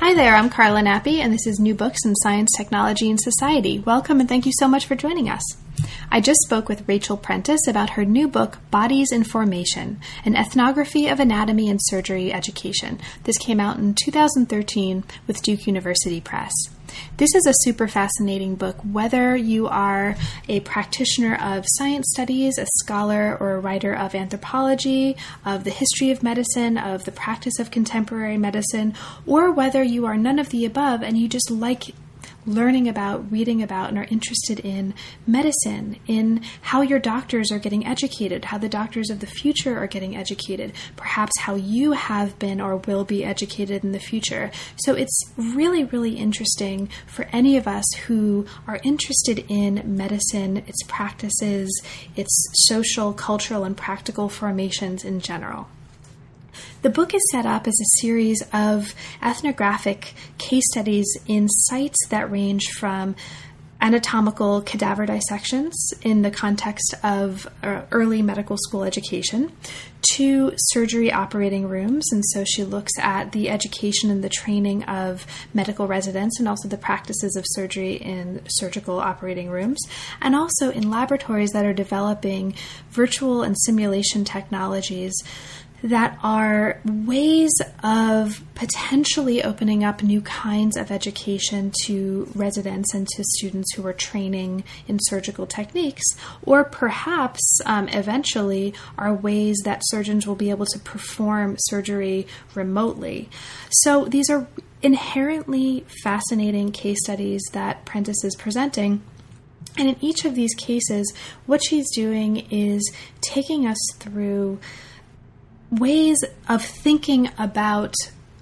Hi there, I'm Carla Nappi, and this is New Books in Science, Technology, and Society. Welcome, and thank you so much for joining us. I just spoke with Rachel Prentice about her new book, Bodies in Formation, an ethnography of anatomy and surgery education. This came out in 2013 with Duke University Press. This is a super fascinating book, whether you are a practitioner of science studies, a scholar or a writer of anthropology, of the history of medicine, of the practice of contemporary medicine, or whether you are none of the above and you just like learning about, reading about, and are interested in medicine, in how your doctors are getting educated, how the doctors of the future are getting educated, perhaps how you have been or will be educated in the future. So it's really, really interesting for any of us who are interested in medicine, its practices, its social, cultural, and practical formations in general. The book is set up as a series of ethnographic case studies in sites that range from anatomical cadaver dissections in the context of early medical school education to surgery operating rooms. And so she looks at the education and the training of medical residents and also the practices of surgery in surgical operating rooms, and also in laboratories that are developing virtual and simulation technologies that are ways of potentially opening up new kinds of education to residents and to students who are training in surgical techniques, or perhaps eventually are ways that surgeons will be able to perform surgery remotely. So these are inherently fascinating case studies that Prentice is presenting. And in each of these cases, what she's doing is taking us through ways of thinking about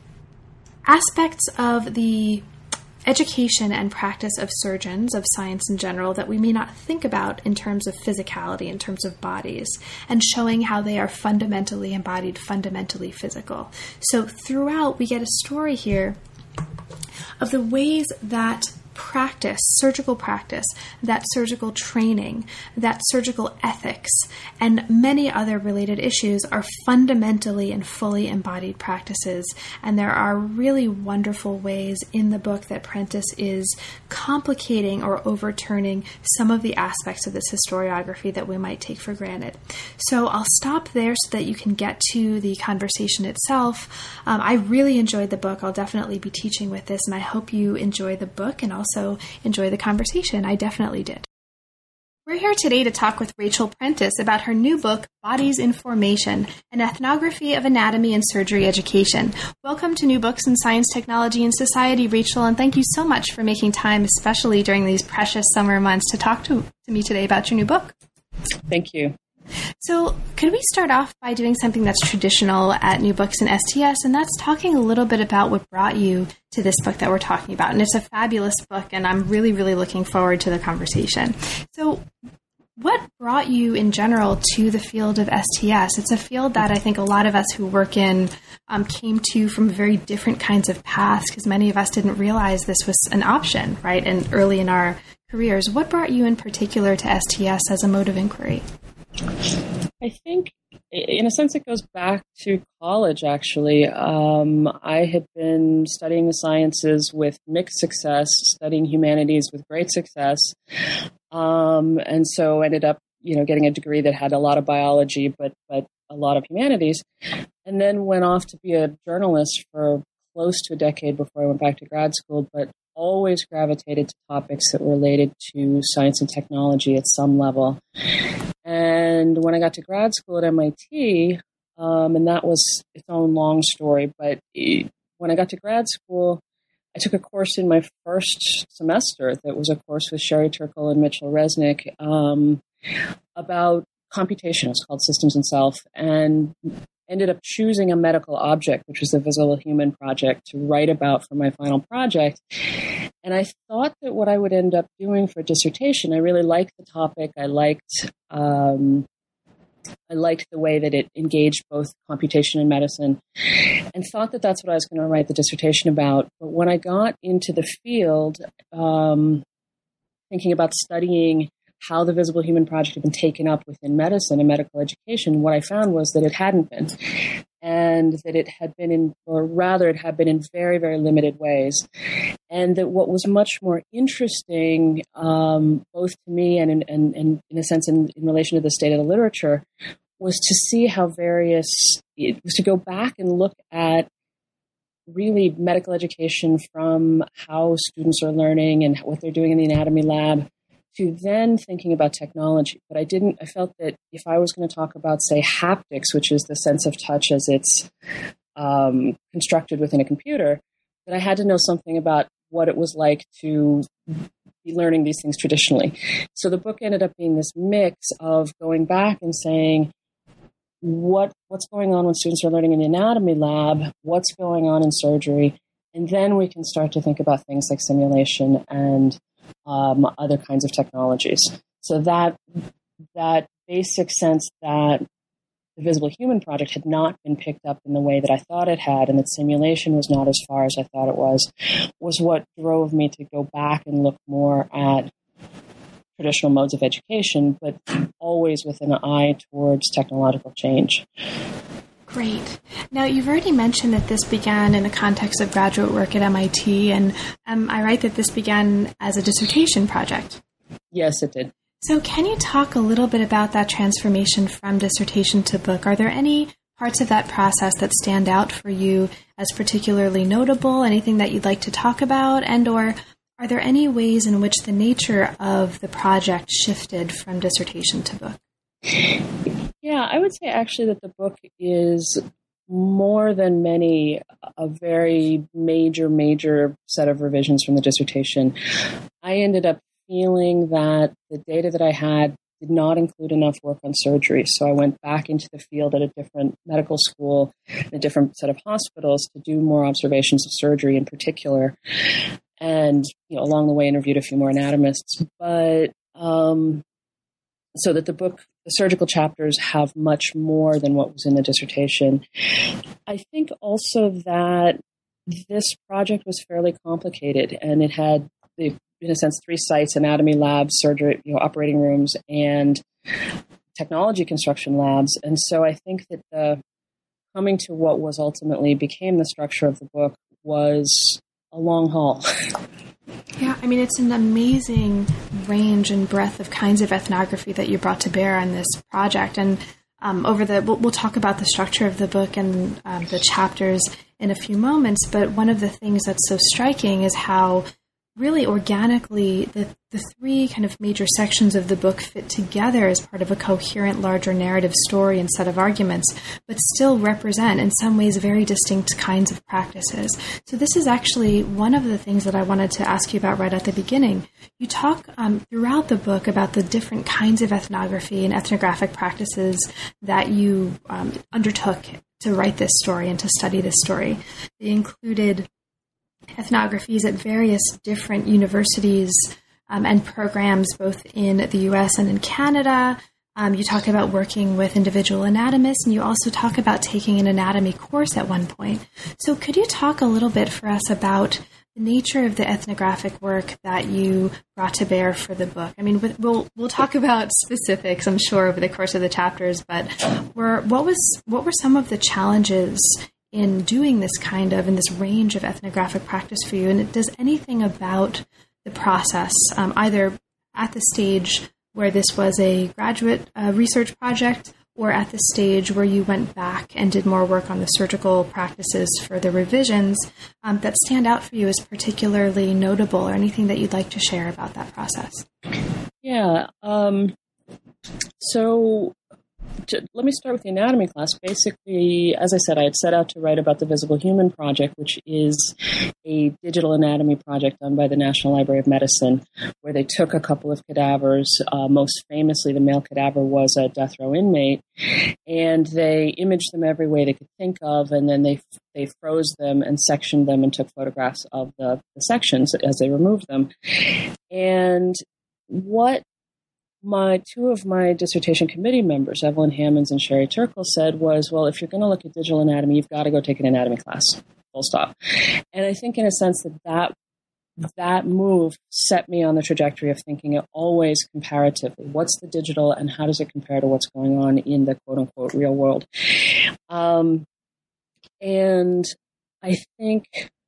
aspects of the education and practice of surgeons, of science in general, that we may not think about in terms of physicality, in terms of bodies, and showing how they are fundamentally embodied, fundamentally physical. So throughout, we get a story here of the ways that practice, surgical practice, that surgical training, that surgical ethics, and many other related issues are fundamentally and fully embodied practices. And there are really wonderful ways in the book that Prentice is complicating or overturning some of the aspects of this historiography that we might take for granted. So I'll stop there so that you can get to the conversation itself. I really enjoyed the book. I'll definitely be teaching with this, and I hope you enjoy the book and also enjoy the conversation. I definitely did. We're here today to talk with Rachel Prentice about her new book, Bodies in Formation, an ethnography of anatomy and surgery education. Welcome to New Books in Science, Technology, and Society, Rachel, and thank you so much for making time, especially during these precious summer months, to talk to me today about your new book. Thank you. So could we start off by doing something that's traditional at New Books and STS, and that's talking a little bit about what brought you to this book that we're talking about. And it's a fabulous book, and I'm really, really looking forward to the conversation. So what brought you in general to the field of STS? It's a field that I think a lot of us who work in came to from very different kinds of paths, because many of us didn't realize this was an option, right, and early in our careers. What brought you in particular to STS as a mode of inquiry? I think, in a sense, it goes back to college, actually. I had been studying the sciences with mixed success, studying humanities with great success, and so ended up, getting a degree that had a lot of biology, but a lot of humanities, and then went off to be a journalist for close to a decade before I went back to grad school, but always gravitated to topics that were related to science and technology at some level. And when I got to grad school at MIT, and that was its own long story, but when I got to grad school, I took a course in my first semester that was a course with Sherry Turkle and Mitchell Resnick about computation. It was called Systems and Self, and ended up choosing a medical object, which was the Visible Human Project, to write about for my final project. And I thought that what I would end up doing for a dissertation, I really liked the topic. I liked the way that it engaged both computation and medicine, and thought that that's what I was going to write the dissertation about. But when I got into the field, thinking about studying how the Visible Human Project had been taken up within medicine and medical education, what I found was that it hadn't been. and that it had been it had been in very, very limited ways. And that what was much more interesting, both to me and in a sense in relation to the state of the literature, was to see how it was to go back and look at really medical education from how students are learning and what they're doing in the anatomy lab to then thinking about technology. But I felt that if I was going to talk about, say, haptics, which is the sense of touch as it's constructed within a computer, that I had to know something about what it was like to be learning these things traditionally. So the book ended up being this mix of going back and saying, what's going on when students are learning in the anatomy lab, what's going on in surgery, and then we can start to think about things like simulation and other kinds of technologies. So that basic sense that the Visible Human Project had not been picked up in the way that I thought it had, and that simulation was not as far as I thought it was what drove me to go back and look more at traditional modes of education, but always with an eye towards technological change. Great. Now, you've already mentioned that this began in the context of graduate work at MIT, and am I right that this began as a dissertation project? Yes, it did. So can you talk a little bit about that transformation from dissertation to book? Are there any parts of that process that stand out for you as particularly notable, anything that you'd like to talk about, and or are there any ways in which the nature of the project shifted from dissertation to book? Yeah, I would say actually that the book is more than many a very major set of revisions from the dissertation. I ended up feeling that the data that I had did not include enough work on surgery. So I went back into the field at a different medical school, a different set of hospitals to do more observations of surgery in particular. And, along the way interviewed a few more anatomists. But so that the surgical chapters have much more than what was in the dissertation. I think also that this project was fairly complicated, and it had, in a sense, 3 sites: anatomy labs, surgery, operating rooms, and technology construction labs. And so I think that coming to what was ultimately became the structure of the book was a long haul. Yeah, I mean, it's an amazing range and breadth of kinds of ethnography that you brought to bear on this project. And we'll talk about the structure of the book and the chapters in a few moments. But one of the things that's so striking is how really organically the 3 kind of major sections of the book fit together as part of a coherent, larger narrative story and set of arguments, but still represent in some ways very distinct kinds of practices. So this is actually one of the things that I wanted to ask you about right at the beginning. You talk throughout the book about the different kinds of ethnography and ethnographic practices that you undertook to write this story and to study this story. They included ethnographies at various different universities and programs, both in the U.S. and in Canada. You talk about working with individual anatomists, and you also talk about taking an anatomy course at one point. So could you talk a little bit for us about the nature of the ethnographic work that you brought to bear for the book? I mean, we'll talk about specifics, I'm sure, over the course of the chapters, but what were some of the challenges in doing this in this range of ethnographic practice for you? And does anything about the process, either at the stage where this was a graduate research project or at the stage where you went back and did more work on the surgical practices for the revisions, that stand out for you as particularly notable, or anything that you'd like to share about that process? Yeah. So let me start with the anatomy class. Basically, as I said, I had set out to write about the Visible Human Project, which is a digital anatomy project done by the National Library of Medicine, where they took a couple of cadavers. Most famously, the male cadaver was a death row inmate, and they imaged them every way they could think of, and then they froze them and sectioned them and took photographs of the sections as they removed them. And what 2 of my dissertation committee members, Evelyn Hammonds and Sherry Turkle, said was, well, if you're going to look at digital anatomy, you've got to go take an anatomy class, full stop. And I think in a sense that move set me on the trajectory of thinking it always comparatively. What's the digital and how does it compare to what's going on in the quote-unquote real world? And I think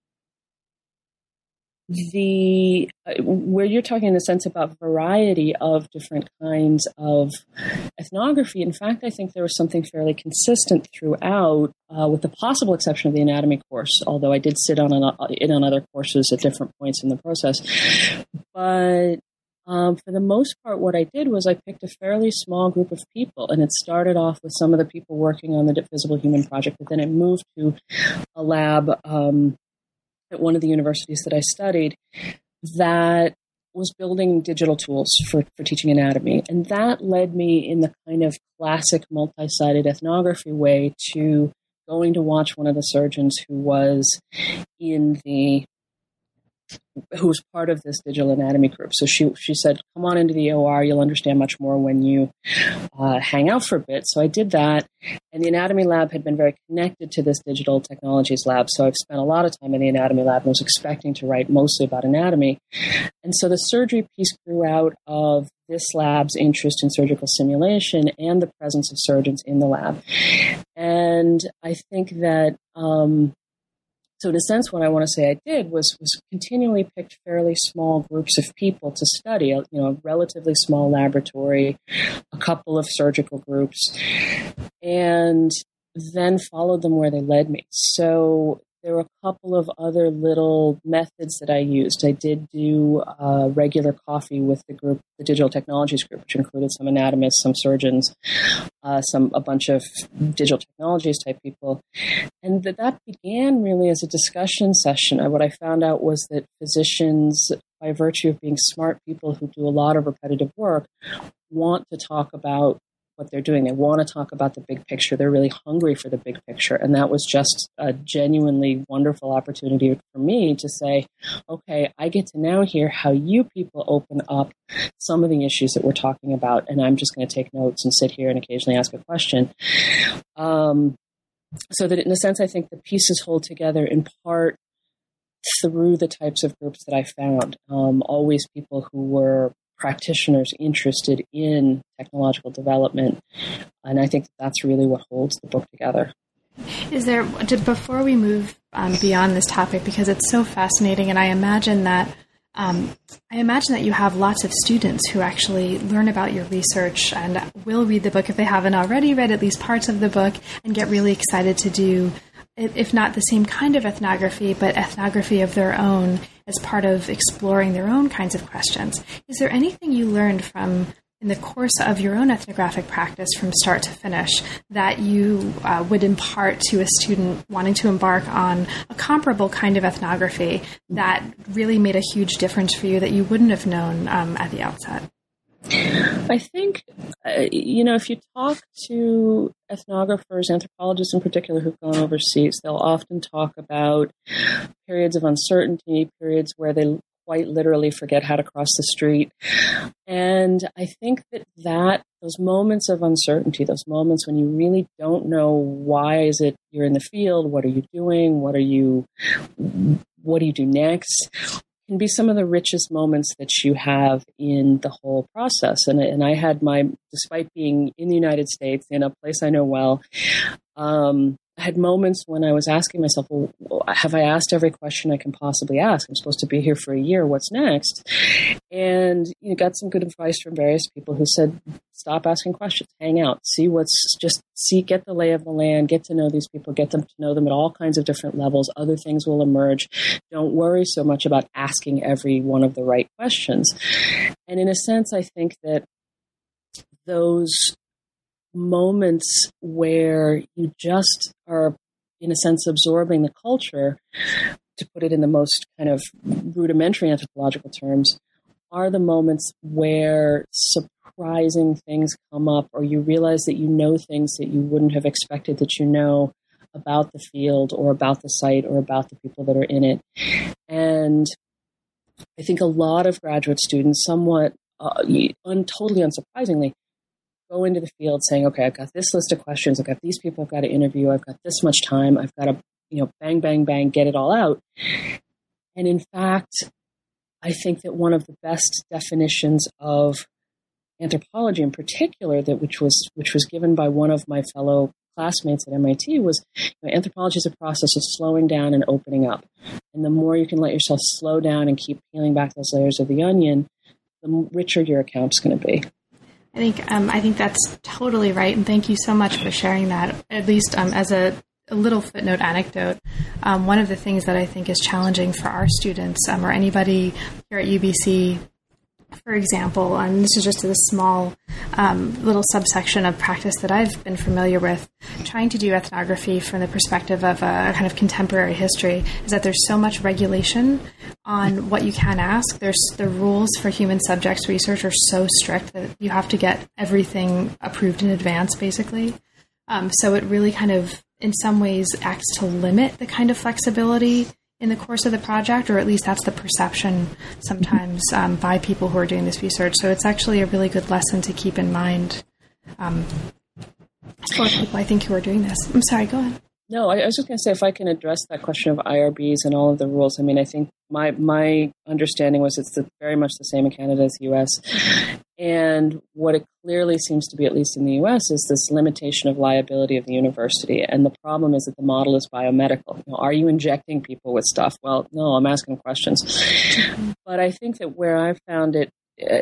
where you're talking in a sense about variety of different kinds of ethnography, in fact, I think there was something fairly consistent throughout, with the possible exception of the anatomy course, although I did sit in on other courses at different points in the process. But for the most part, what I did was I picked a fairly small group of people, and it started off with some of the people working on the Visible Human Project, but then it moved to a lab at one of the universities that I studied that was building digital tools for teaching anatomy. And that led me in the kind of classic multi-sided ethnography way to going to watch one of the surgeons who was part of this digital anatomy group. So she said, come on into the OR, you'll understand much more when you hang out for a bit. So I did that. And the anatomy lab had been very connected to this digital technologies lab. So I've spent a lot of time in the anatomy lab and was expecting to write mostly about anatomy. And so the surgery piece grew out of this lab's interest in surgical simulation and the presence of surgeons in the lab. And I think that, so in a sense, what I want to say I did was continually picked fairly small groups of people to study, a relatively small laboratory, a couple of surgical groups, and then followed them where they led me. So there were a couple of other little methods that I used. I did do regular coffee with the group, the digital technologies group, which included some anatomists, some surgeons, a bunch of digital technologies type people. And that began really as a discussion session. What I found out was that physicians, by virtue of being smart people who do a lot of repetitive work, want to talk about what they're doing. They want to talk about the big picture. They're really hungry for the big picture. And that was just a genuinely wonderful opportunity for me to say, okay, I get to now hear how you people open up some of the issues that we're talking about. And I'm just going to take notes and sit here and occasionally ask a question. So that in a sense, I think the pieces hold together in part through the types of groups that I found. Always people who were practitioners interested in technological development. And I think that's really what holds the book together. Is there, before we move beyond this topic, because it's so fascinating, and I imagine that you have lots of students who actually learn about your research and will read the book if they haven't already read at least parts of the book and get really excited to do, if not the same kind of ethnography, but ethnography of their own as part of exploring their own kinds of questions. Is there anything you learned in the course of your own ethnographic practice from start to finish that you would impart to a student wanting to embark on a comparable kind of ethnography that really made a huge difference for you that you wouldn't have known at the outset? I think, if you talk to ethnographers, anthropologists in particular who've gone overseas, they'll often talk about periods of uncertainty, periods where they quite literally forget how to cross the street. And I think that those moments of uncertainty, those moments when you really don't know why is it you're in the field, what are you doing, what do you do next, can be some of the richest moments that you have in the whole process. And I had despite being in the United States, in a place I know well, I had moments when I was asking myself, well, have I asked every question I can possibly ask? I'm supposed to be here for a year. What's next? And got some good advice from various people who said, stop asking questions, hang out, get the lay of the land, get to know these people, get them to know them at all kinds of different levels. Other things will emerge. Don't worry so much about asking every one of the right questions. And in a sense, I think that those moments where you just are, in a sense, absorbing the culture, to put it in the most kind of rudimentary anthropological terms, are the moments where surprising things come up, or you realize that you know things that you wouldn't have expected that you know about the field or about the site or about the people that are in it. And I think a lot of graduate students, somewhat totally unsurprisingly, go into the field saying, okay, I've got this list of questions. I've got these people I've got to interview. I've got this much time. I've got to, bang, bang, bang, get it all out. And in fact, I think that one of the best definitions of anthropology in particular, which was given by one of my fellow classmates at MIT was, anthropology is a process of slowing down and opening up. And the more you can let yourself slow down and keep peeling back those layers of the onion, the richer your account's going to be. I think that's totally right, and thank you so much for sharing that. At least as a little footnote anecdote, one of the things that I think is challenging for our students or anybody here at UBC, for example, and this is just a small little subsection of practice that I've been familiar with, trying to do ethnography from the perspective of a kind of contemporary history, is that there's so much regulation on what you can ask. The rules for human subjects research are so strict that you have to get everything approved in advance, basically. So it really kind of, in some ways, acts to limit the kind of flexibility in the course of the project, or at least that's the perception sometimes by people who are doing this research. So it's actually a really good lesson to keep in mind for people, I think, who are doing this. I'm sorry, go ahead. No, I was just going to say, if I can address that question of IRBs and all of the rules. I mean, I think my understanding was it's very much the same in Canada as the U.S. And what it clearly seems to be, at least in the U.S., is this limitation of liability of the university. And the problem is that the model is biomedical. Are you injecting people with stuff? Well, no, I'm asking questions. But I think that where I've found it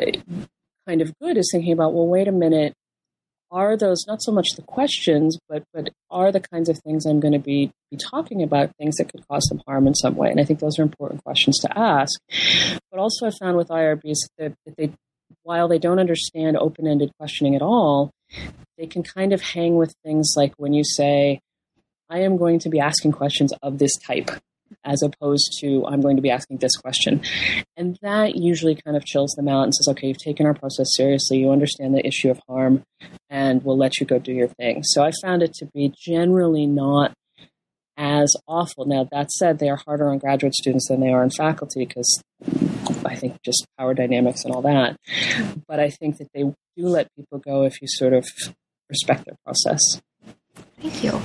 kind of good is thinking about, well, wait a minute, are those not so much the questions, but are the kinds of things I'm going to be talking about things that could cause them harm in some way? And I think those are important questions to ask. But also I found with IRBs that they, while they don't understand open-ended questioning at all, they can kind of hang with things like when you say, I am going to be asking questions of this type, as opposed to I'm going to be asking this question. And that usually kind of chills them out and says, okay, you've taken our process seriously, you understand the issue of harm, and we'll let you go do your thing. So I found it to be generally not as awful. Now, that said, they are harder on graduate students than they are on faculty because I think just power dynamics and all that. But I think that they do let people go if you sort of respect their process. Thank you.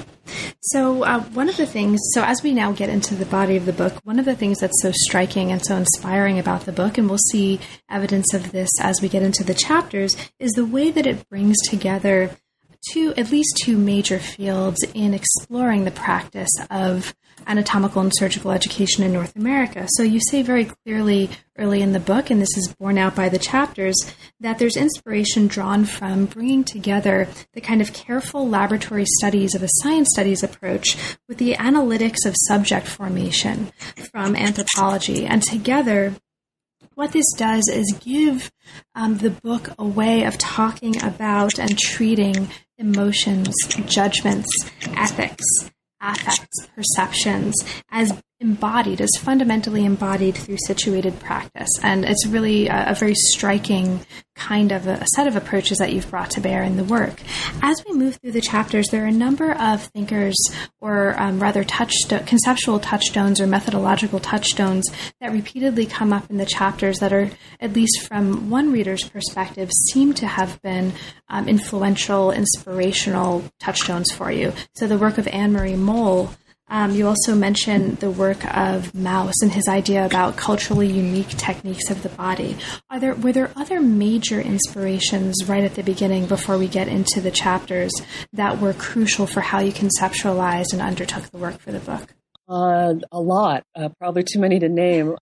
So one of the things, so as we now get into the body of the book, one of the things that's so striking and so inspiring about the book, and we'll see evidence of this as we get into the chapters, is the way that it brings together at least two major fields in exploring the practice of anatomical and surgical education in North America. So you say very clearly early in the book, and this is borne out by the chapters, that there's inspiration drawn from bringing together the kind of careful laboratory studies of a science studies approach with the analytics of subject formation from anthropology. And together, what this does is give the book a way of talking about and treating emotions, judgments, ethics, affects, perceptions as embodied, as fundamentally embodied through situated practice. And it's really a very striking kind of a set of approaches that you've brought to bear in the work. As we move through the chapters, there are a number of thinkers or rather conceptual touchstones or methodological touchstones that repeatedly come up in the chapters that are, at least from one reader's perspective, seem to have been influential, inspirational touchstones for you. So the work of Anne-Marie Moll. You also mentioned the work of Mauss and his idea about culturally unique techniques of the body. Were there other major inspirations right at the beginning before we get into the chapters that were crucial for how you conceptualized and undertook the work for the book? A lot, probably too many to name.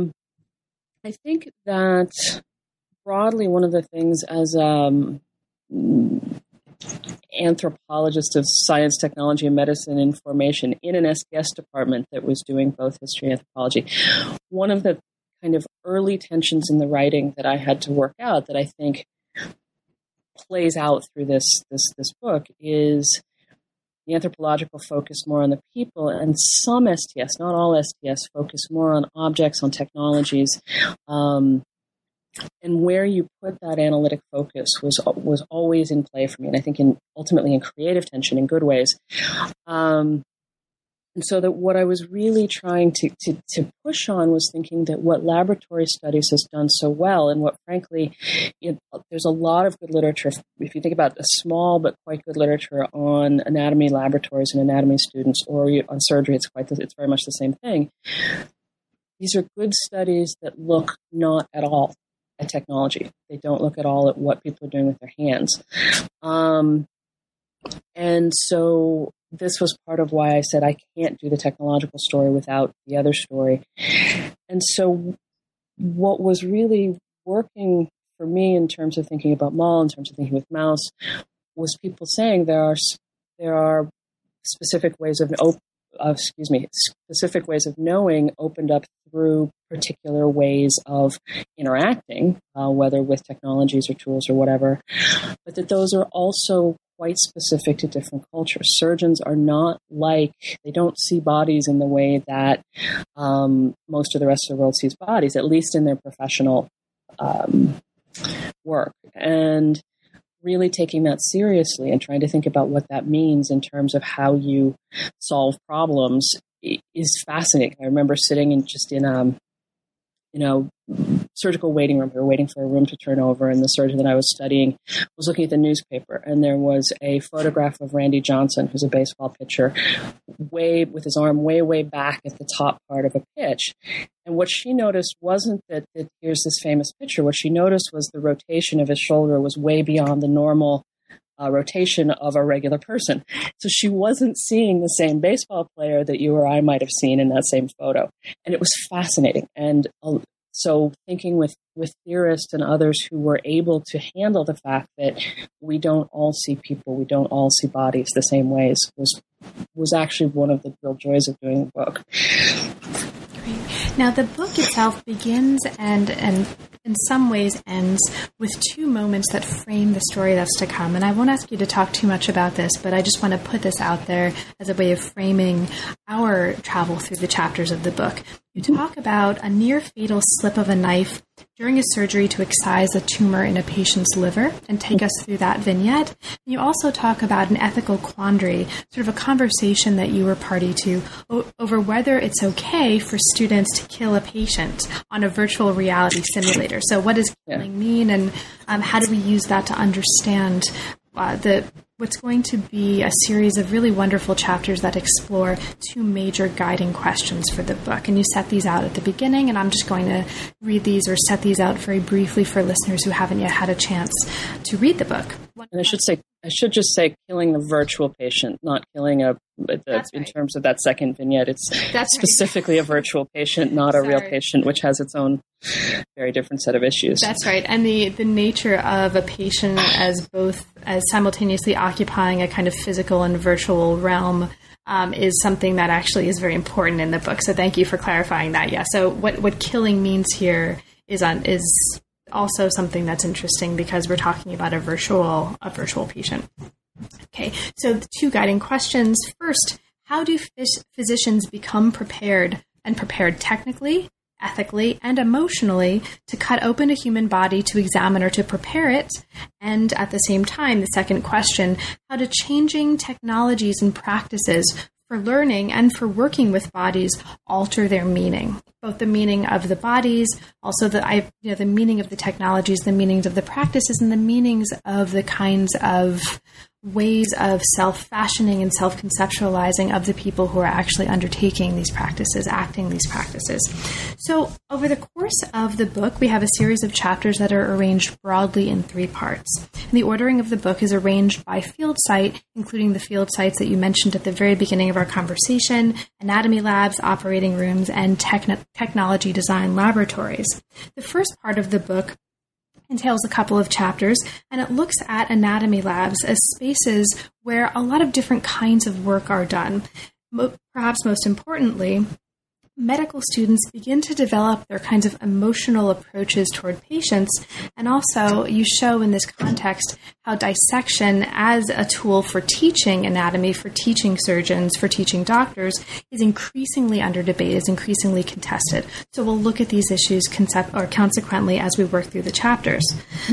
I think that broadly one of the things as anthropologist of science, technology, and medicine information in an SDS department that was doing both history and anthropology. One of the kind of early tensions in the writing that I had to work out that I think plays out through this book is the anthropological focus more on the people, and some STS, not all STS, focus more on objects, on technologies. And where you put that analytic focus was always in play for me, and I think ultimately in creative tension in good ways. And so that what I was really trying to push on was thinking that what laboratory studies has done so well, and what frankly, there's a lot of good literature. If you think about a small but quite good literature on anatomy laboratories and anatomy students, or on surgery, it's very much the same thing. These are good studies that look not at all at technology. They don't look at all at what people are doing with their hands. And so this was part of why I said I can't do the technological story without the other story. And so what was really working for me in terms of thinking about Moll, in terms of thinking with mouse, was people saying there are specific ways of specific ways of knowing opened up through particular ways of interacting, whether with technologies or tools or whatever, but that those are also quite specific to different cultures. Surgeons are they don't see bodies in the way that most of the rest of the world sees bodies, at least in their professional work. And really taking that seriously and trying to think about what that means in terms of how you solve problems is fascinating. I remember sitting in surgical waiting room. We were waiting for a room to turn over, and the surgeon that I was studying was looking at the newspaper, and there was a photograph of Randy Johnson, who's a baseball pitcher, with his arm way back at the top part of a pitch. And what she noticed wasn't that here's this famous pitcher. What she noticed was the rotation of his shoulder was way beyond the normal rotation of a regular person. So she wasn't seeing the same baseball player that you or I might have seen in that same photo. And it was fascinating. And so thinking with theorists and others who were able to handle the fact that we don't all see people, we don't all see bodies the same ways was actually one of the real joys of doing the book. Great. Now, the book itself begins and in some ways ends with two moments that frame the story that's to come. And I won't ask you to talk too much about this, but I just want to put this out there as a way of framing our travel through the chapters of the book. You talk about a near-fatal slip of a knife during a surgery to excise a tumor in a patient's liver and take us through that vignette. And you also talk about an ethical quandary, sort of a conversation that you were party to over whether it's okay for students to kill a patient on a virtual reality simulator. So what does killing mean, and how do we use that to understand what's going to be a series of really wonderful chapters that explore two major guiding questions for the book. And you set these out at the beginning, and I'm just going to read these or set these out very briefly for listeners who haven't yet had a chance to read the book. And I should just say killing the virtual patient, not killing in terms of that second vignette. It's specifically a virtual patient, not a real patient, which has its own very different set of issues. That's right. And the nature of a patient as simultaneously occupying a kind of physical and virtual realm is something that actually is very important in the book. So thank you for clarifying that. Yeah. So what killing means here is also something that's interesting because we're talking about a virtual patient. Okay, so the two guiding questions. First, how do physicians become prepared technically, ethically, and emotionally to cut open a human body to examine or to prepare it? And at the same time, the second question, how do changing technologies and practices for learning and for working with bodies alter their meaning, both the meaning of the bodies, also the meaning of the technologies, the meanings of the practices, and the meanings of the kinds of ways of self-fashioning and self-conceptualizing of the people who are actually undertaking these practices, acting these practices. So over the course of the book, we have a series of chapters that are arranged broadly in three parts. And the ordering of the book is arranged by field site, including the field sites that you mentioned at the very beginning of our conversation, anatomy labs, operating rooms, and technology design laboratories. The first part of the book entails a couple of chapters, and it looks at anatomy labs as spaces where a lot of different kinds of work are done. Perhaps most importantly, medical students begin to develop their kinds of emotional approaches toward patients, and also you show in this context how dissection as a tool for teaching anatomy, for teaching surgeons, for teaching doctors, is increasingly under debate, is increasingly contested. So we'll look at these issues consequently as we work through the chapters.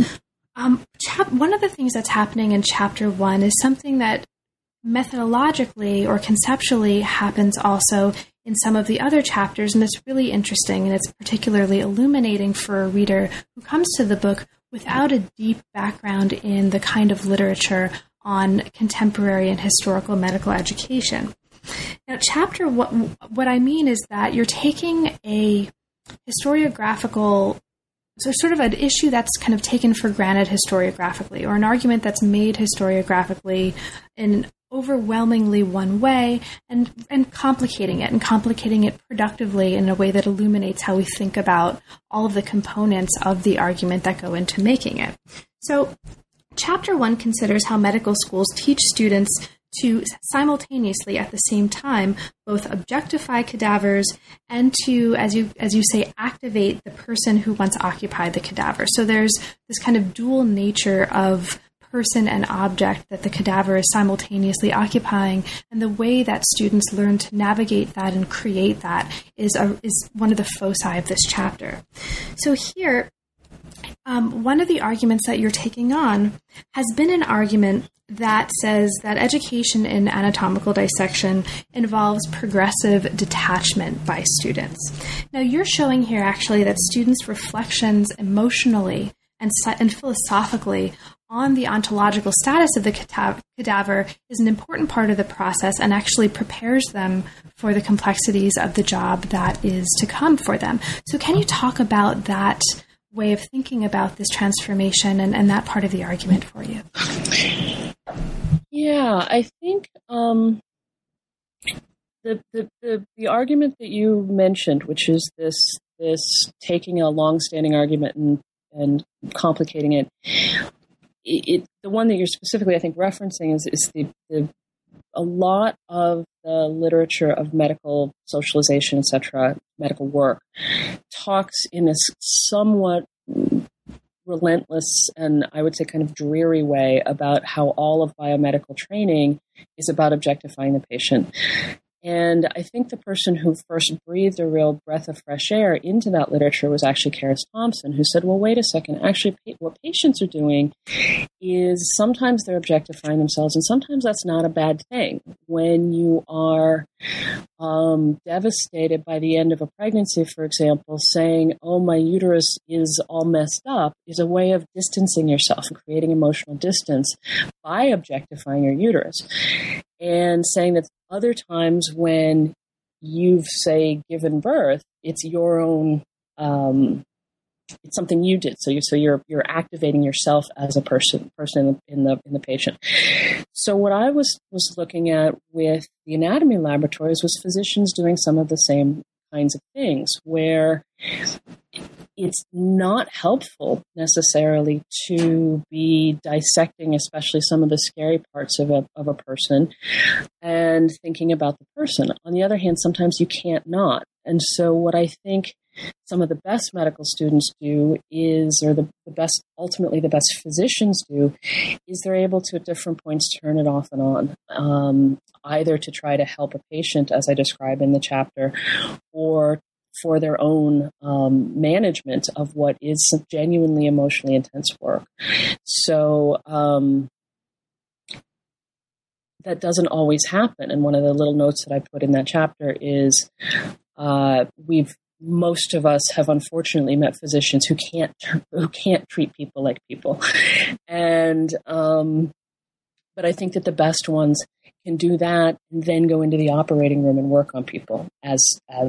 One of the things that's happening in Chapter 1 is something that methodologically or conceptually happens also in some of the other chapters, and it's really interesting, and it's particularly illuminating for a reader who comes to the book without a deep background in the kind of literature on contemporary and historical medical education. Now, what I mean is that you're taking a historiographical sort of an issue that's kind of taken for granted historiographically, or an argument that's made historiographically in overwhelmingly one way, and complicating it productively in a way that illuminates how we think about all of the components of the argument that go into making it. So Chapter 1 considers how medical schools teach students to simultaneously, at the same time, both objectify cadavers and to, as you say, activate the person who once occupied the cadaver. So there's this kind of dual nature of person and object that the cadaver is simultaneously occupying, and the way that students learn to navigate that and create that is one of the foci of this chapter. So here, one of the arguments that you're taking on has been an argument that says that education in anatomical dissection involves progressive detachment by students. Now, you're showing here actually that students' reflections emotionally and philosophically on the ontological status of the cadaver is an important part of the process and actually prepares them for the complexities of the job that is to come for them. So can you talk about that way of thinking about this transformation and that part of the argument for you? Yeah, I think the argument that you mentioned, which is this taking a long-standing argument and complicating it, the one that you're specifically, I think, referencing is a lot of the literature of medical socialization, etc., medical work, talks in this somewhat relentless and I would say kind of dreary way about how all of biomedical training is about objectifying the patient. And I think the person who first breathed a real breath of fresh air into that literature was actually Karis Thompson, who said, well, wait a second, actually what patients are doing is sometimes they're objectifying themselves, and sometimes that's not a bad thing. When you are devastated by the end of a pregnancy, for example, saying, oh, my uterus is all messed up, is a way of distancing yourself and creating emotional distance by objectifying your uterus. And saying that other times when you've, say, given birth, it's your own, it's something you did. So you're activating yourself as a person in the patient. So what I was looking at with the anatomy laboratories was physicians doing some of the same kinds of things, where it's not helpful necessarily to be dissecting, especially some of the scary parts of a person, and thinking about the person. On the other hand, sometimes you can't not. And so what I think some of the best medical students do is, or ultimately the best physicians do, is they're able to at different points turn it off and on, either to try to help a patient, as I describe in the chapter, or for their own management of what is genuinely emotionally intense work. So that doesn't always happen. And one of the little notes that I put in that chapter is most of us have unfortunately met physicians who can't treat people like people. And but I think that the best ones can do that and then go into the operating room and work on people as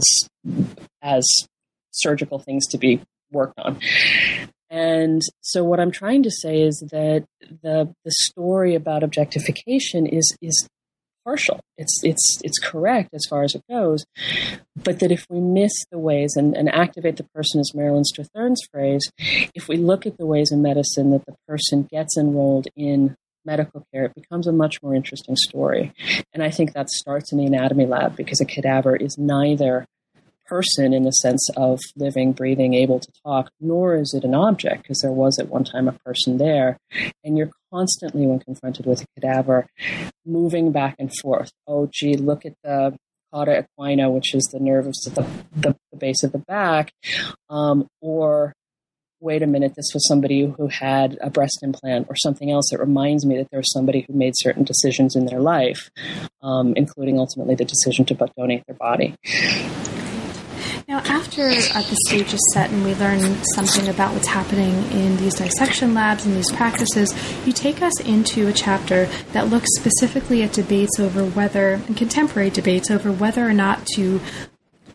surgical things to be worked on. And so what I'm trying to say is that the story about objectification is partial. It's correct as far as it goes, but that if we miss the ways and activate the person, as Marilyn Strathern's phrase, if we look at the ways in medicine that the person gets enrolled in medical care, it becomes a much more interesting story. And I think that starts in the anatomy lab, because a cadaver is neither person in the sense of living, breathing, able to talk, nor is it an object, because there was at one time a person there. And you're constantly, when confronted with a cadaver, moving back and forth. Oh, gee, look at the cauda equina, which is the nerve of the base of the back, or wait a minute, this was somebody who had a breast implant, or something else that reminds me that there was somebody who made certain decisions in their life, including ultimately the decision to donate their body. Now, after the stage is set and we learn something about what's happening in these dissection labs and these practices, you take us into a chapter that looks specifically at debates over and contemporary debates over whether or not to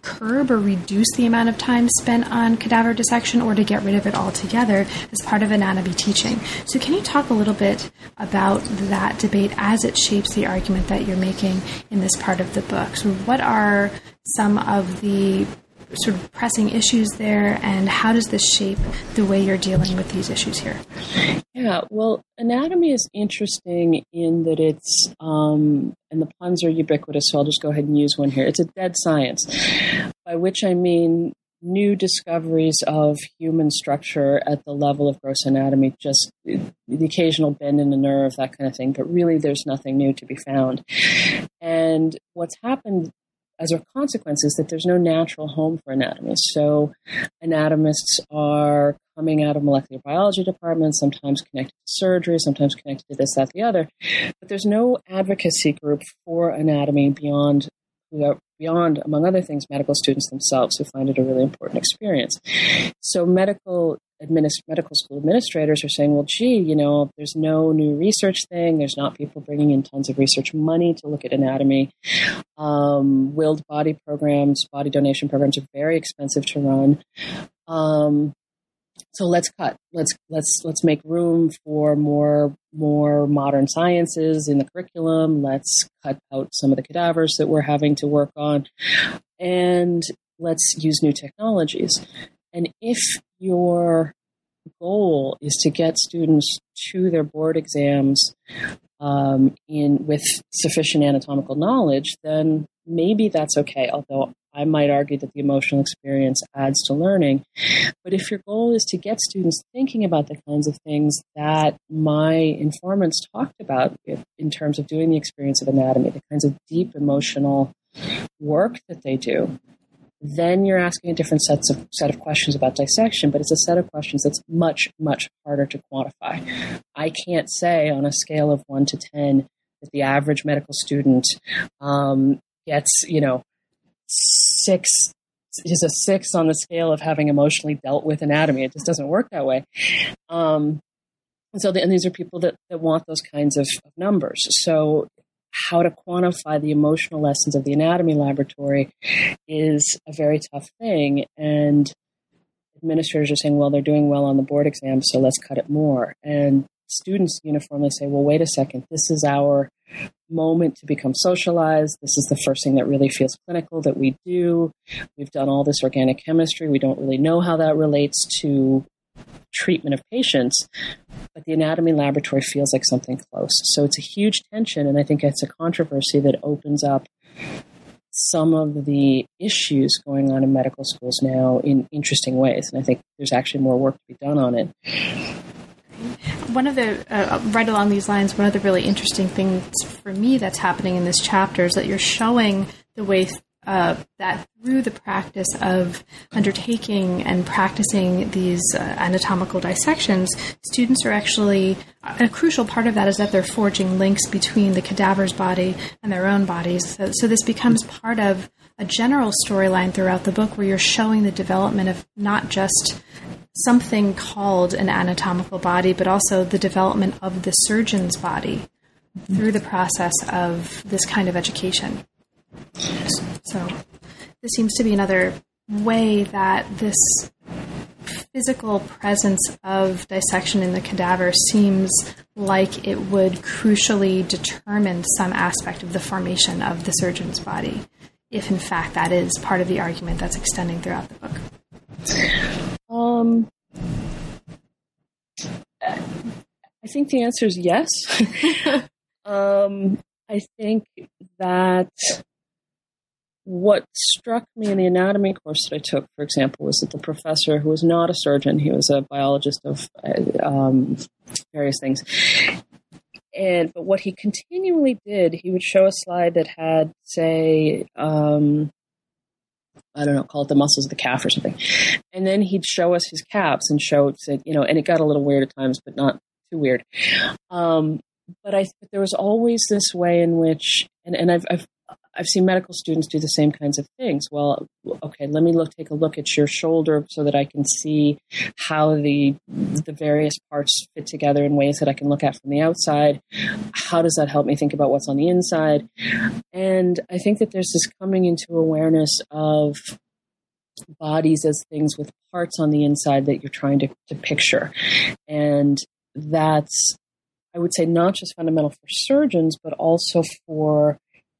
curb or reduce the amount of time spent on cadaver dissection or to get rid of it altogether as part of anatomy teaching. So can you talk a little bit about that debate as it shapes the argument that you're making in this part of the book? So what are some of the sort of pressing issues there, and how does this shape the way you're dealing with these issues here? Yeah, well, anatomy is interesting in that it's, and the puns are ubiquitous, so I'll just go ahead and use one here. It's a dead science, by which I mean new discoveries of human structure at the level of gross anatomy, just the occasional bend in a nerve, that kind of thing, but really there's nothing new to be found. And what's happened as a consequence is that there's no natural home for anatomy. So anatomists are coming out of molecular biology departments, sometimes connected to surgery, sometimes connected to this, that, the other. But there's no advocacy group for anatomy beyond, among other things, medical students themselves who find it a really important experience. So medical school administrators are saying, well, gee, there's no new research thing. There's not people bringing in tons of research money to look at anatomy. Willed body programs, body donation programs are very expensive to run. So let's cut. Let's make room for more modern sciences in the curriculum. Let's cut out some of the cadavers that we're having to work on, and let's use new technologies. And if your goal is to get students to their board exams with sufficient anatomical knowledge, then maybe that's okay, although I might argue that the emotional experience adds to learning. But if your goal is to get students thinking about the kinds of things that my informants talked about in terms of doing the experience of anatomy, the kinds of deep emotional work that they do, then you're asking a different set of questions about dissection, but it's a set of questions that's much, much harder to quantify. I can't say on a scale of 1 to 10 that the average medical student gets, 6 is a 6 on the scale of having emotionally dealt with anatomy. It just doesn't work that way. And these are people that want those kinds of numbers. So how to quantify the emotional lessons of the anatomy laboratory is a very tough thing. And administrators are saying, well, they're doing well on the board exam, so let's cut it more. And students uniformly say, well, wait a second, this is our moment to become socialized. This is the first thing that really feels clinical that we do. We've done all this organic chemistry. We don't really know how that relates to treatment of patients, but the anatomy laboratory feels like something close. So it's a huge tension, and I think it's a controversy that opens up some of the issues going on in medical schools now in interesting ways, and I think there's actually more work to be done on it. One of the, right along these lines, one of the really interesting things for me that's happening in this chapter is that you're showing the way that through the practice of undertaking and practicing these anatomical dissections, students are actually, a crucial part of that is that they're forging links between the cadaver's body and their own bodies. So this becomes part of a general storyline throughout the book where you're showing the development of not just something called an anatomical body, but also the development of the surgeon's body through the process of this kind of education. So this seems to be another way that this physical presence of dissection in the cadaver seems like it would crucially determine some aspect of the formation of the surgeon's body, if in fact that is part of the argument that's extending throughout the book. I think the answer is yes. I think that what struck me in the anatomy course that I took, for example, was that the professor, who was not a surgeon, he was a biologist of various things. But what he continually did, he would show a slide that had, say, call it the muscles of the calf or something. And then he'd show us his calves and and it got a little weird at times, but not too weird. But there was always this way in which, and I've seen medical students do the same kinds of things. Well, okay, let me take a look at your shoulder so that I can see how the various parts fit together in ways that I can look at from the outside. How does that help me think about what's on the inside? And I think that there's this coming into awareness of bodies as things with parts on the inside that you're trying to picture. And that's, I would say, not just fundamental for surgeons, but also for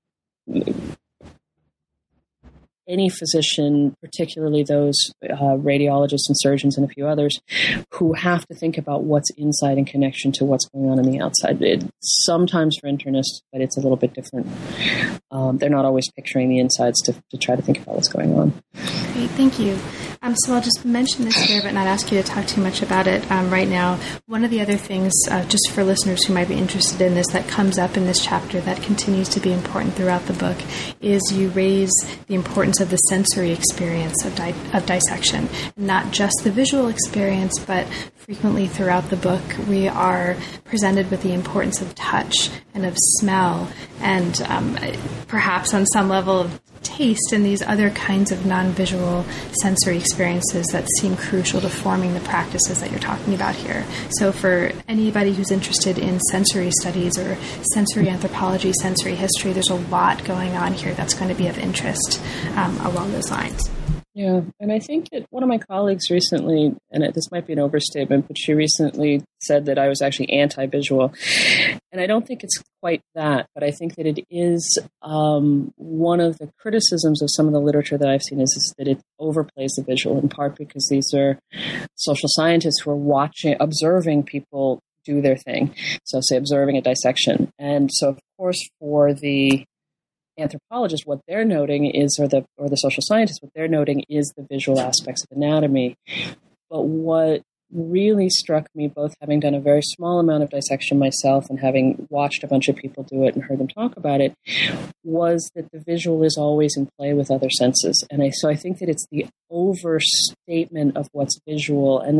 any physician, particularly those radiologists and surgeons and a few others, who have to think about what's inside in connection to what's going on the outside. Sometimes for internists, but it's a little bit different. They're not always picturing the insides to try to think about what's going on. Great, thank you. So I'll just mention this here, but not ask you to talk too much about it right now. One of the other things, just for listeners who might be interested in this, that comes up in this chapter that continues to be important throughout the book is you raise the importance of the sensory experience of dissection, not just the visual experience, but frequently throughout the book we are presented with the importance of touch and of smell and perhaps on some level of taste and these other kinds of non-visual sensory experiences that seem crucial to forming the practices that you're talking about here. So for anybody who's interested in sensory studies or sensory anthropology, sensory history, there's a lot going on here that's going to be of interest along those lines. Yeah, and I think that one of my colleagues recently, and this might be an overstatement, but she recently said that I was actually anti-visual. And I don't think it's quite that, but I think that it is one of the criticisms of some of the literature that I've seen is that it overplays the visual, in part because these are social scientists who are observing people do their thing. So say observing a dissection. And so, of course, for the anthropologists, what they're noting is, or the social scientists, what they're noting is the visual aspects of anatomy. But what really struck me, both having done a very small amount of dissection myself and having watched a bunch of people do it and heard them talk about it, was that the visual is always in play with other senses. And so I think that it's the overstatement of what's visual, and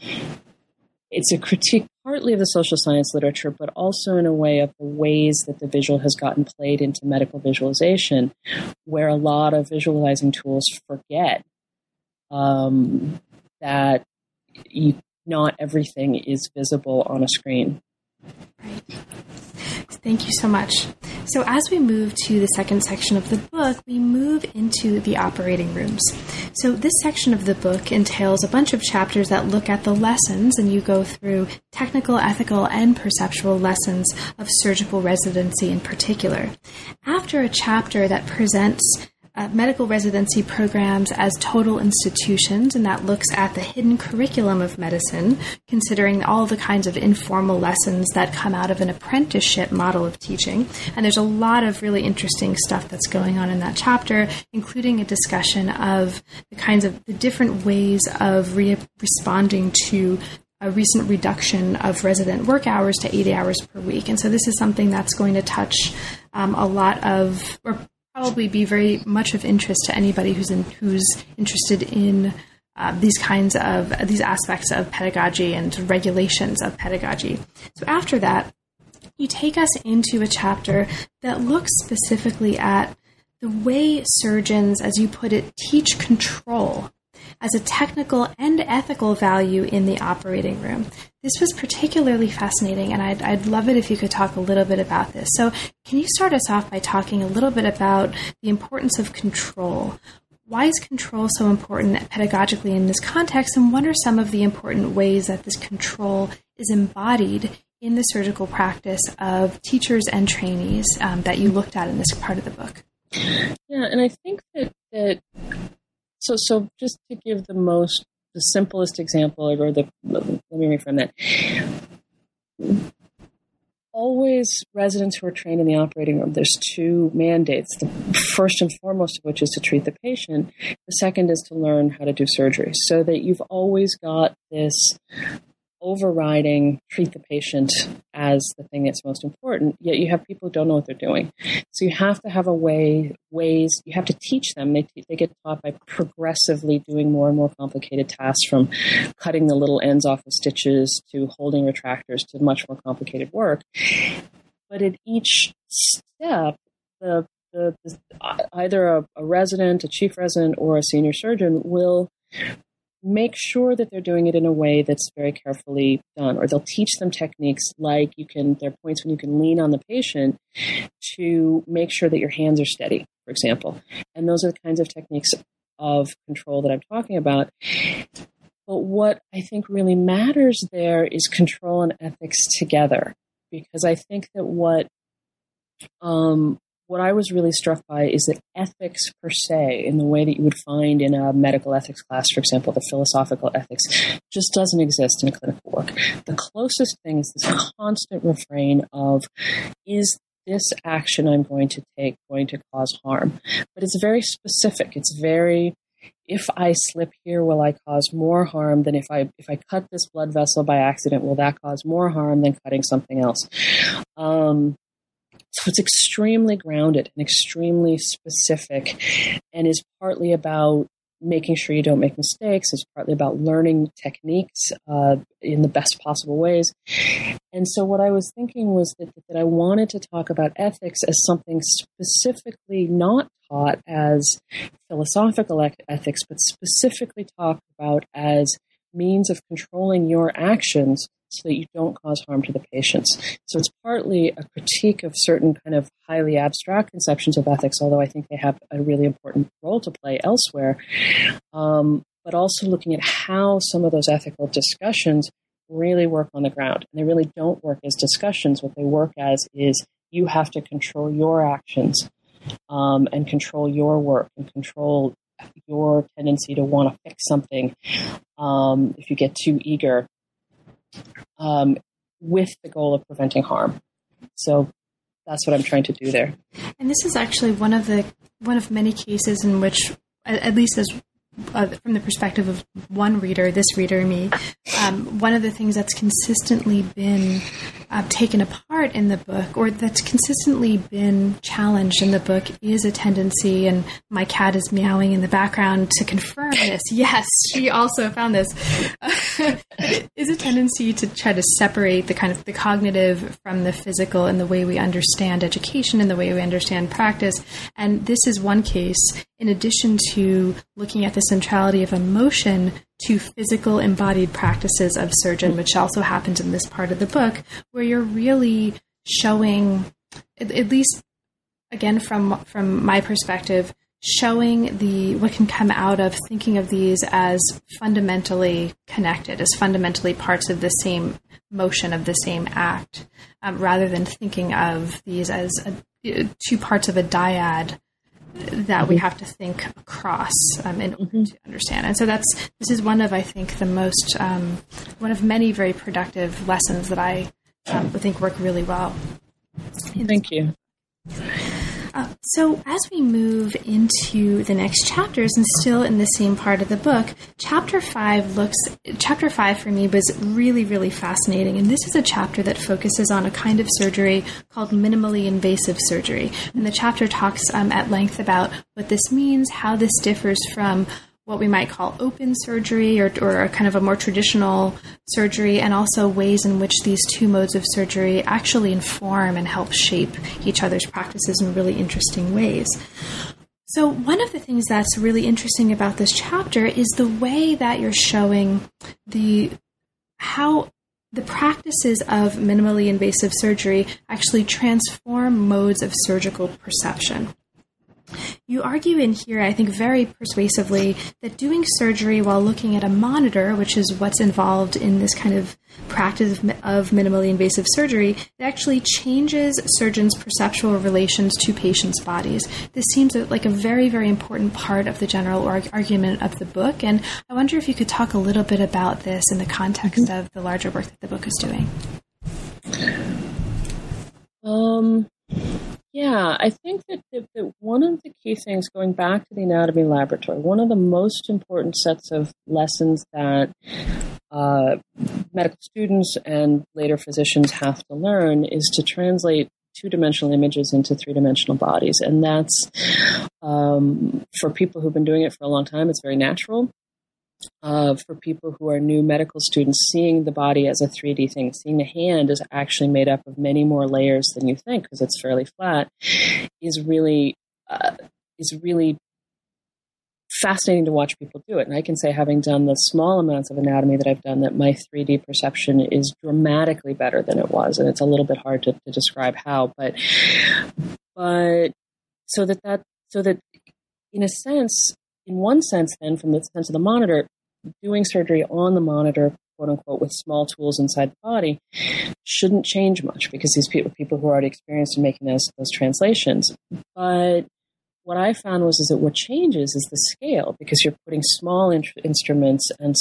it's a critique partly of the social science literature, but also in a way of the ways that the visual has gotten played into medical visualization, where a lot of visualizing tools forget that not everything is visible on a screen. Right. Thank you so much. So as we move to the second section of the book, we move into the operating rooms. So this section of the book entails a bunch of chapters that look at the lessons, and you go through technical, ethical, and perceptual lessons of surgical residency in particular. After a chapter that presents medical residency programs as total institutions, and that looks at the hidden curriculum of medicine, considering all the kinds of informal lessons that come out of an apprenticeship model of teaching. And there's a lot of really interesting stuff that's going on in that chapter, including a discussion of the different ways of responding to a recent reduction of resident work hours to 80 hours per week. And so this is something that's going to touch a lot of, or probably be very much of interest to anybody who's interested in these aspects of pedagogy and regulations of pedagogy. So after that, you take us into a chapter that looks specifically at the way surgeons, as you put it, teach control as a technical and ethical value in the operating room. This was particularly fascinating, and I'd love it if you could talk a little bit about this. So can you start us off by talking a little bit about the importance of control? Why is control so important pedagogically in this context, and what are some of the important ways that this control is embodied in the surgical practice of teachers and trainees that you looked at in this part of the book? Yeah, and I think that So just to give the simplest example, let me reframe that. Always residents who are trained in the operating room, there's two mandates. The first and foremost of which is to treat the patient. The second is to learn how to do surgery, so that you've always got this overriding treat the patient as the thing that's most important, yet you have people who don't know what they're doing. So you have to have ways, you have to teach them. They get taught by progressively doing more and more complicated tasks, from cutting the little ends off of stitches to holding retractors to much more complicated work. But at each step, either a resident, a chief resident, or a senior surgeon will make sure that they're doing it in a way that's very carefully done, or they'll teach them techniques like there are points when you can lean on the patient to make sure that your hands are steady, for example. And those are the kinds of techniques of control that I'm talking about. But what I think really matters there is control and ethics together, because I think that what I was really struck by is that ethics per se, in the way that you would find in a medical ethics class, for example, the philosophical ethics, just doesn't exist in clinical work. The closest thing is this constant refrain of, is this action I'm going to take going to cause harm? But it's very specific. It's very, if I slip here, will I cause more harm than if I cut this blood vessel by accident, will that cause more harm than cutting something else? So it's extremely grounded and extremely specific, and is partly about making sure you don't make mistakes. It's partly about learning techniques in the best possible ways. And so what I was thinking was that I wanted to talk about ethics as something specifically not taught as philosophical ethics, but specifically talked about as means of controlling your actions so that you don't cause harm to the patients. So it's partly a critique of certain kind of highly abstract conceptions of ethics, although I think they have a really important role to play elsewhere, but also looking at how some of those ethical discussions really work on the ground. And they really don't work as discussions. What they work as is you have to control your actions and control your work and control your tendency to want to fix something if you get too eager, with the goal of preventing harm. So that's what I'm trying to do there. And this is actually one of many cases in which, at least as from the perspective of one reader, this reader, me, one of the things that's consistently been taken apart in the book, or that's consistently been challenged in the book, is a tendency, and my cat is meowing in the background to confirm this. Yes, she also found this. Is a tendency to try to separate the kind of the cognitive from the physical in the way we understand education and the way we understand practice. And this is one case, in addition to looking at the centrality of emotion to physical embodied practices of surgeon, which also happens in this part of the book, where you're really showing, at least again from my perspective, showing what can come out of thinking of these as fundamentally connected, as fundamentally parts of the same motion, of the same act, rather than thinking of these as two parts of a dyad that we have to think across in order to understand. And so this is one of, I think, the most, one of many very productive lessons that I would think work really well. Thank you. So as we move into the next chapters, and still in the same part of the book, chapter 5 for me was really, really fascinating. And this is a chapter that focuses on a kind of surgery called minimally invasive surgery. And the chapter talks at length about what this means, how this differs from what we might call open surgery or a kind of a more traditional surgery, and also ways in which these two modes of surgery actually inform and help shape each other's practices in really interesting ways. So one of the things that's really interesting about this chapter is the way that you're showing how the practices of minimally invasive surgery actually transform modes of surgical perception. You argue in here, I think very persuasively, that doing surgery while looking at a monitor, which is what's involved in this kind of practice of minimally invasive surgery, it actually changes surgeons' perceptual relations to patients' bodies. This seems like a very, very important part of the general argument of the book, and I wonder if you could talk a little bit about this in the context of the larger work that the book is doing. Yeah, I think that one of the key things, going back to the anatomy laboratory, one of the most important sets of lessons that medical students and later physicians have to learn is to translate two-dimensional images into three-dimensional bodies. And that's, for people who've been doing it for a long time, it's very natural. For people who are new medical students, seeing the body as a 3D thing, seeing the hand is actually made up of many more layers than you think because it's fairly flat, is really fascinating to watch people do it. And I can say, having done the small amounts of anatomy that I've done, that my 3D perception is dramatically better than it was. And it's a little bit hard to describe how, but so that in a sense, in one sense, then, from the sense of the monitor, doing surgery on the monitor, quote unquote, with small tools inside the body shouldn't change much because these people who are already experienced in making those translations. But what I found is that what changes is the scale, because you're putting small instruments and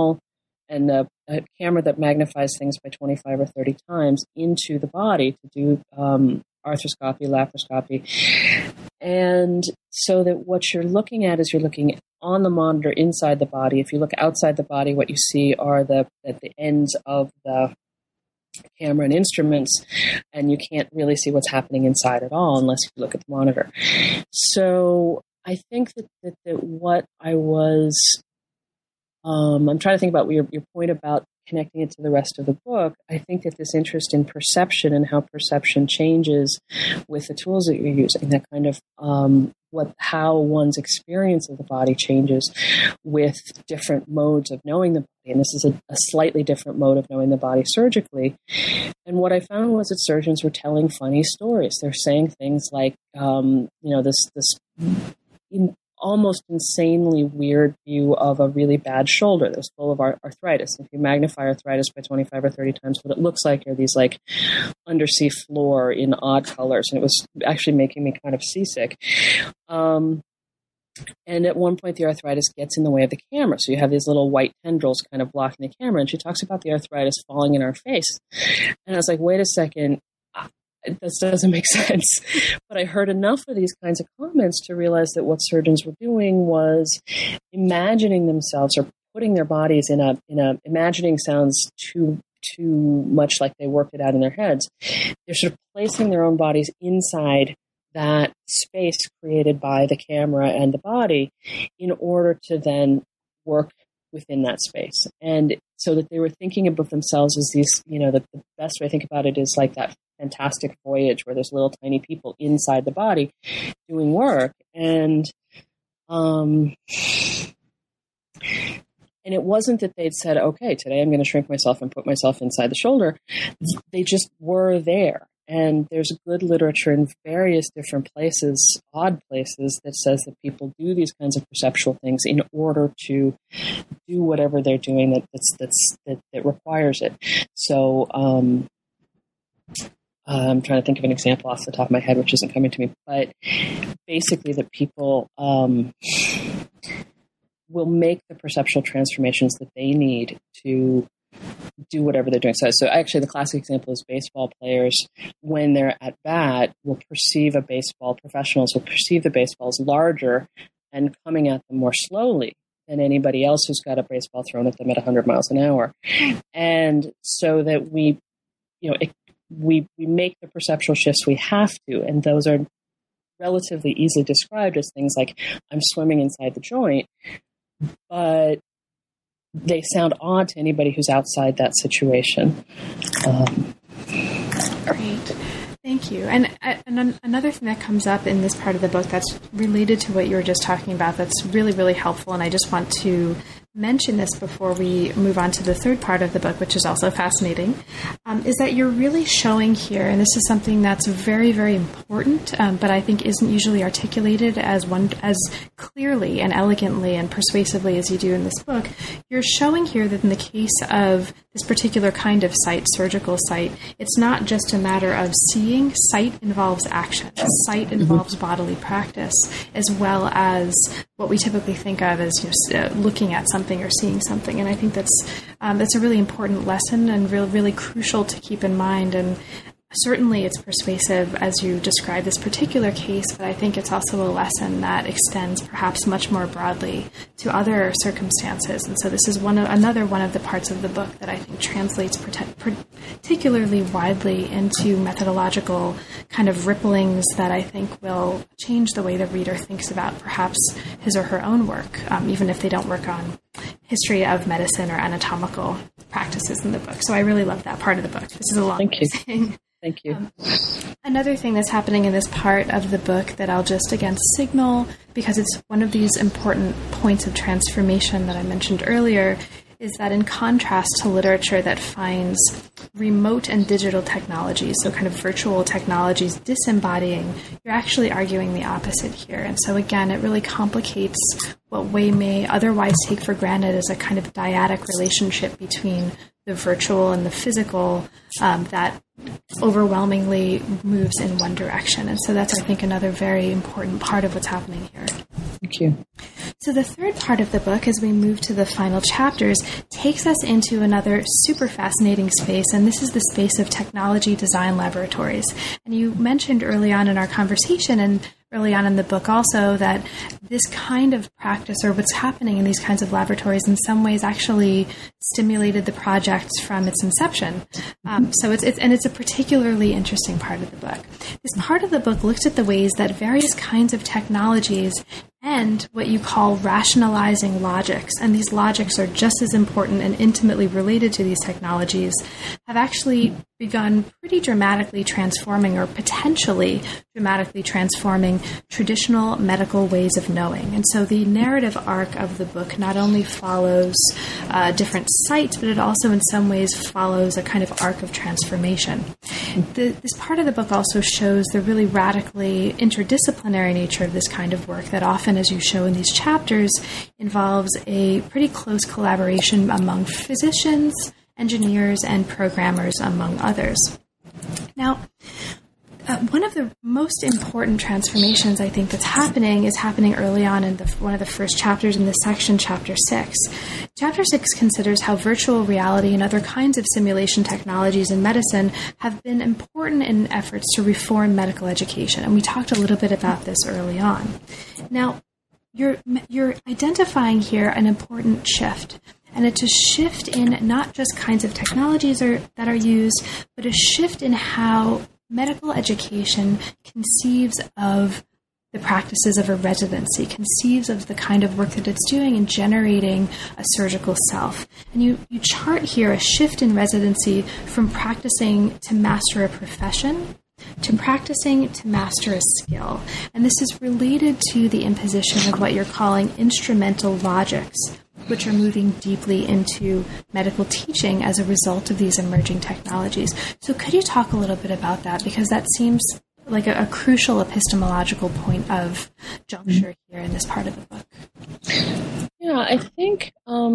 a camera that magnifies things by 25 or 30 times into the body to do arthroscopy, laparoscopy. And so that what you're looking at is you're looking on the monitor inside the body. If you look outside the body, what you see are at the ends of the camera and instruments, and you can't really see what's happening inside at all unless you look at the monitor. So I think that what I was, I'm trying to think about your point about connecting it to the rest of the book. I think that this interest in perception and how perception changes with the tools that you're using, that kind of how one's experience of the body changes with different modes of knowing the body. And this is a slightly different mode of knowing the body surgically. And what I found was that surgeons were telling funny stories. They're saying things like, this almost insanely weird view of a really bad shoulder that was full of arthritis. If you magnify arthritis by 25 or 30 times, what it looks like are these like undersea floor in odd colors. And it was actually making me kind of seasick. And at one point, the arthritis gets in the way of the camera. So you have these little white tendrils kind of blocking the camera. And she talks about the arthritis falling in our face. And I was like, wait a second. This doesn't make sense. But I heard enough of these kinds of comments to realize that what surgeons were doing was imagining themselves or putting their bodies in a imagining sounds too much like they worked it out in their heads. They're sort of placing their own bodies inside that space created by the camera and the body in order to then work within that space. And so that they were thinking about themselves as these, the best way I think about it is like that Fantastic Voyage where there's little tiny people inside the body doing work. And it wasn't that they'd said, okay, today I'm going to shrink myself and put myself inside the shoulder. They just were there. And there's good literature in various different places, odd places, that says that people do these kinds of perceptual things in order to do whatever they're doing that requires it. So I'm trying to think of an example off the top of my head, which isn't coming to me. But basically that people will make the perceptual transformations that they need to do whatever they're doing. So actually the classic example is baseball players, when they're at bat, professionals will perceive the baseball as larger and coming at them more slowly than anybody else who's got a baseball thrown at them at 100 miles an hour. And so that we make the perceptual shifts we have to, and those are relatively easily described as things like, I'm swimming inside the joint, but they sound odd to anybody who's outside that situation. Great. Thank you. And another thing that comes up in this part of the book that's related to what you were just talking about that's really, really helpful, and I just want to mention this before we move on to the third part of the book, which is also fascinating, is that you're really showing here, and this is something that's very, very important, but I think isn't usually articulated as clearly and elegantly and persuasively as you do in this book. You're showing here that in the case of this particular kind of site, surgical site, it's not just a matter of seeing. Sight involves action. Sight involves bodily practice, as well as what we typically think of as looking at something or seeing something. And I think that's a really important lesson and really crucial to keep in mind. And certainly it's persuasive as you describe this particular case, but I think it's also a lesson that extends perhaps much more broadly to other circumstances. And so this is another one of the parts of the book that I think translates particularly widely into methodological kind of ripplings that I think will change the way the reader thinks about perhaps his or her own work, even if they don't work on history of medicine or anatomical practices in the book. So I really love that part of the book. This is a long thing. Thank you. Another thing that's happening in this part of the book that I'll just again signal, because it's one of these important points of transformation that I mentioned earlier, is that in contrast to literature that finds remote and digital technologies, so kind of virtual technologies disembodying, you're actually arguing the opposite here. And so again, it really complicates what we may otherwise take for granted as a kind of dyadic relationship between the virtual and the physical that overwhelmingly moves in one direction. And so that's, I think, another very important part of what's happening here. Thank you. So the third part of the book, as we move to the final chapters, takes us into another super fascinating space, and this is the space of technology design laboratories. And you mentioned early on in our conversation and early on in the book also that this kind of practice, or what's happening in these kinds of laboratories, in some ways actually stimulated the project from its inception. So it's a particularly interesting part of the book. This part of the book looks at the ways that various kinds of technologies and what you call rationalizing logics, and these logics are just as important and intimately related to these technologies, have actually begun pretty dramatically transforming, or potentially dramatically transforming, traditional medical ways of knowing. And so the narrative arc of the book not only follows different sites, but it also in some ways follows a kind of arc of transformation. This part of the book also shows the really radically interdisciplinary nature of this kind of work that often, as you show in these chapters, involves a pretty close collaboration among physicians, engineers, and programmers, among others. Now, one of the most important transformations I think that's happening is happening early on in one of the first chapters in this section, Chapter 6. Chapter 6 considers how virtual reality and other kinds of simulation technologies in medicine have been important in efforts to reform medical education, and we talked a little bit about this early on. Now, you're identifying here an important shift, and it's a shift in not just kinds of technologies that are used, but a shift in how medical education conceives of the practices of a residency, conceives of the kind of work that it's doing in generating a surgical self. And you chart here a shift in residency from practicing to master a profession to practicing to master a skill. And this is related to the imposition of what you're calling instrumental logics, which are moving deeply into medical teaching as a result of these emerging technologies. So could you talk a little bit about that? Because that seems like a crucial epistemological point of juncture here in this part of the book. Yeah, I think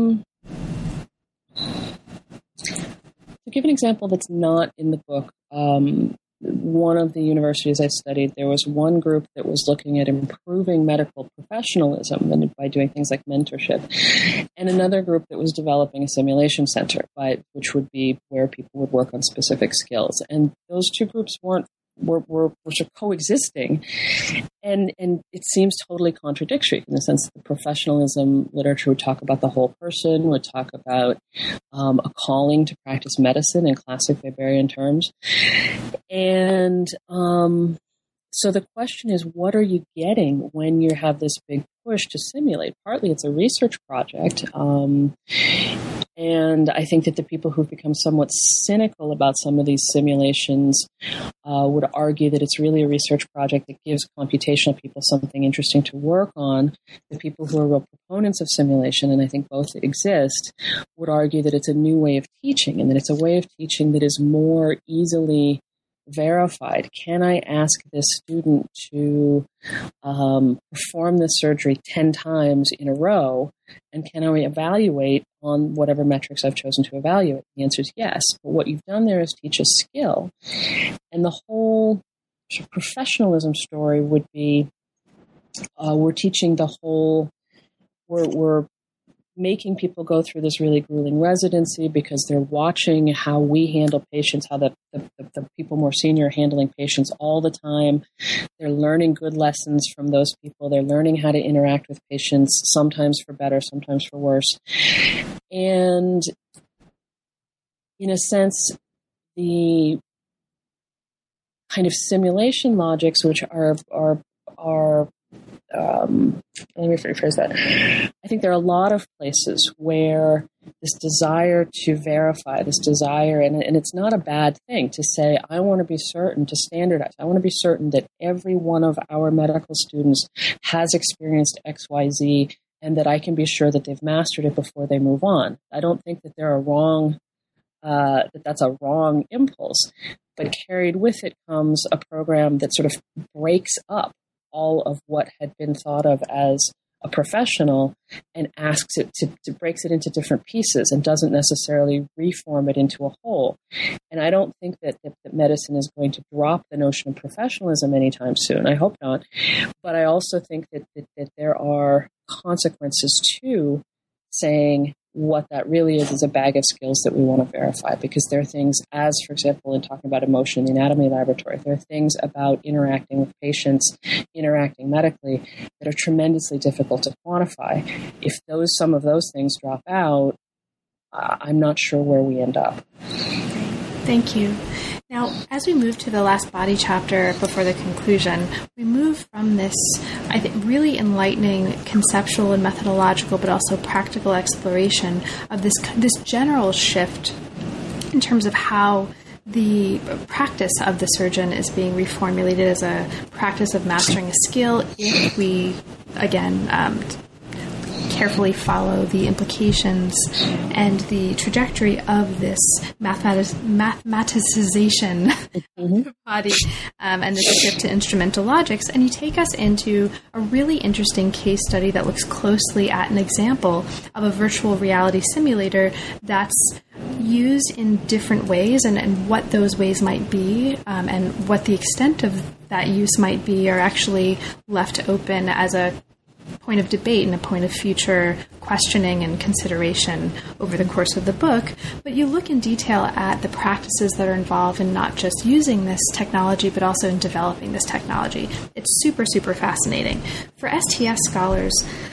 to give an example that's not in the book, one of the universities I studied, there was one group that was looking at improving medical professionalism and by doing things like mentorship, and another group that was developing a simulation center, which would be where people would work on specific skills. And those two groups were sort of coexisting, and it seems totally contradictory in the sense that the professionalism literature would talk about the whole person, would talk about a calling to practice medicine in classic Weberian terms. And so the question is, what are you getting when you have this big push to simulate? Partly it's a research project. And I think that the people who've become somewhat cynical about some of these simulations would argue that it's really a research project that gives computational people something interesting to work on. The people who are real proponents of simulation, and I think both exist, would argue that it's a new way of teaching, and that it's a way of teaching that is more easily verified. Can I ask this student to perform this surgery 10 times in a row, and can I evaluate on whatever metrics I've chosen to evaluate? The answer is yes. But what you've done there is teach a skill. And the whole professionalism story would be we're teaching the whole, we're making people go through this really grueling residency because they're watching how we handle patients, how the people more senior are handling patients all the time. They're learning good lessons from those people. They're learning how to interact with patients, sometimes for better, sometimes for worse. And in a sense, the kind of simulation logics, which are let me rephrase that. I think there are a lot of places where this desire to verify, this desire, and it's not a bad thing to say, I want to be certain, to standardize. I want to be certain that every one of our medical students has experienced XYZ and that I can be sure that they've mastered it before they move on. I don't think that they're that's a wrong impulse, but carried with it comes a program that sort of breaks up all of what had been thought of as a professional and asks it to breaks it into different pieces and doesn't necessarily reform it into a whole. And I don't think that medicine is going to drop the notion of professionalism anytime soon. I hope not. But I also think that there are consequences to saying what that really is a bag of skills that we want to verify, because there are things, as for example, in talking about emotion in the anatomy laboratory, there are things about interacting with patients, interacting medically, that are tremendously difficult to quantify. If some of those things drop out, I'm not sure where we end up. Thank you. Now, as we move to the last body chapter before the conclusion, we move from this, I think, really enlightening conceptual and methodological, but also practical exploration of this general shift in terms of how the practice of the surgeon is being reformulated as a practice of mastering a skill if we, again, carefully follow the implications and the trajectory of this mathematicization of the body and this shift to instrumental logics. And you take us into a really interesting case study that looks closely at an example of a virtual reality simulator that's used in different ways, and what those ways might be, and what the extent of that use might be, are actually left open as a point of debate and a point of future questioning and consideration over the course of the book. But you look in detail at the practices that are involved in not just using this technology, but also in developing this technology. It's super, super fascinating. For STS scholars,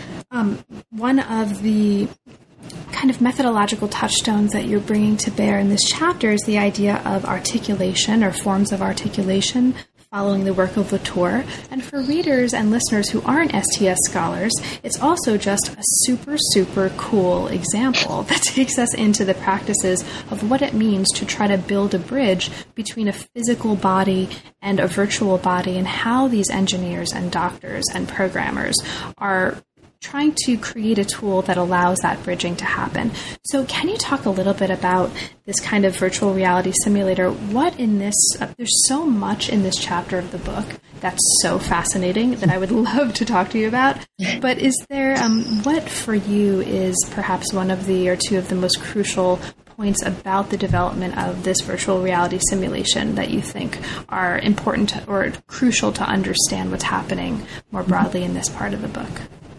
one of the kind of methodological touchstones that you're bringing to bear in this chapter is the idea of articulation, or forms of articulation, following the work of Latour. And for readers and listeners who aren't STS scholars, it's also just a super, super cool example that takes us into the practices of what it means to try to build a bridge between a physical body and a virtual body, and how these engineers and doctors and programmers are trying to create a tool that allows that bridging to happen. So can you talk a little bit about this kind of virtual reality simulator? What in this, there's so much in this chapter of the book that's so fascinating that I would love to talk to you about. But is there, what for you is perhaps one of the, or two of the most crucial points about the development of this virtual reality simulation that you think are important or crucial to understand what's happening more broadly in this part of the book?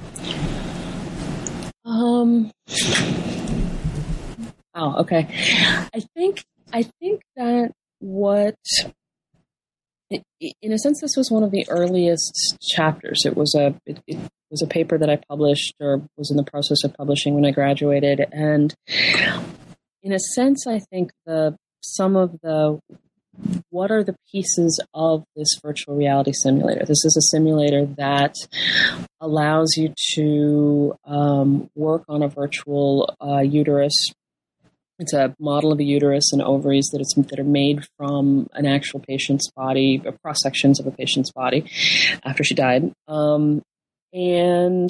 Okay. I think that what, in a sense, this was one of the earliest chapters. It was a paper that I published, or was in the process of publishing, when I graduated. And in a sense, I think what are the pieces of this virtual reality simulator? This is a simulator that allows you to work on a virtual uterus. It's a model of a uterus and ovaries that are made from an actual patient's body, or cross sections of a patient's body after she died. And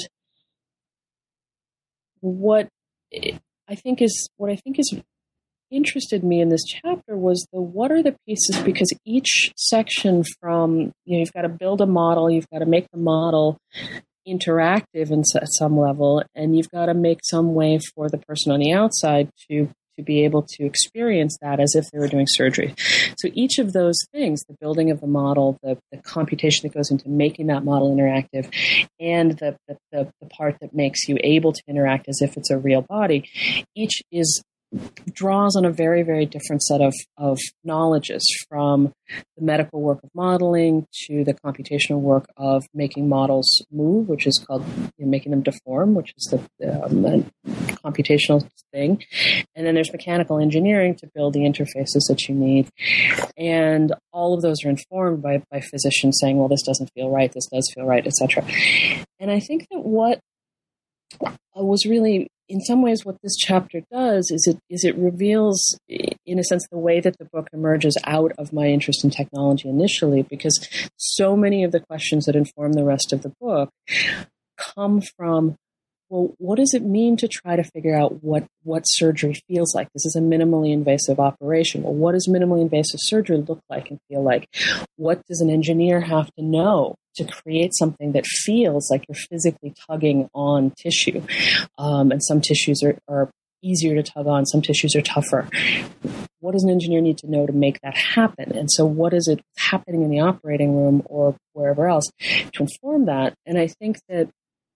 what I think is interested me in this chapter was what are the pieces, because each section from, you've got to build a model, you've got to make the model interactive at some level, and you've got to make some way for the person on the outside to be able to experience that as if they were doing surgery. So each of those things, the building of the model, the computation that goes into making that model interactive, and the part that makes you able to interact as if it's a real body, each draws on a very, very different set of knowledges, from the medical work of modeling to the computational work of making models move, which is called making them deform, which is the computational thing. And then there's mechanical engineering to build the interfaces that you need. And all of those are informed by physicians saying, well, this doesn't feel right, this does feel right, etc. And I think that what was really, in some ways, what this chapter does is it reveals, in a sense, the way that the book emerges out of my interest in technology initially, because so many of the questions that inform the rest of the book come from well, what does it mean to try to figure out what surgery feels like? This is a minimally invasive operation. Well, what does minimally invasive surgery look like and feel like? What does an engineer have to know to create something that feels like you're physically tugging on tissue? And some tissues are easier to tug on, some tissues are tougher. What does an engineer need to know to make that happen? And so what is it happening in the operating room or wherever else to inform that? And I think that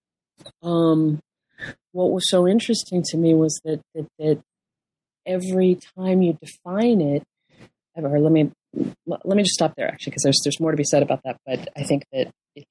what was so interesting to me was that every time you define it, or let me just stop there actually, because there's more to be said about that. But I think that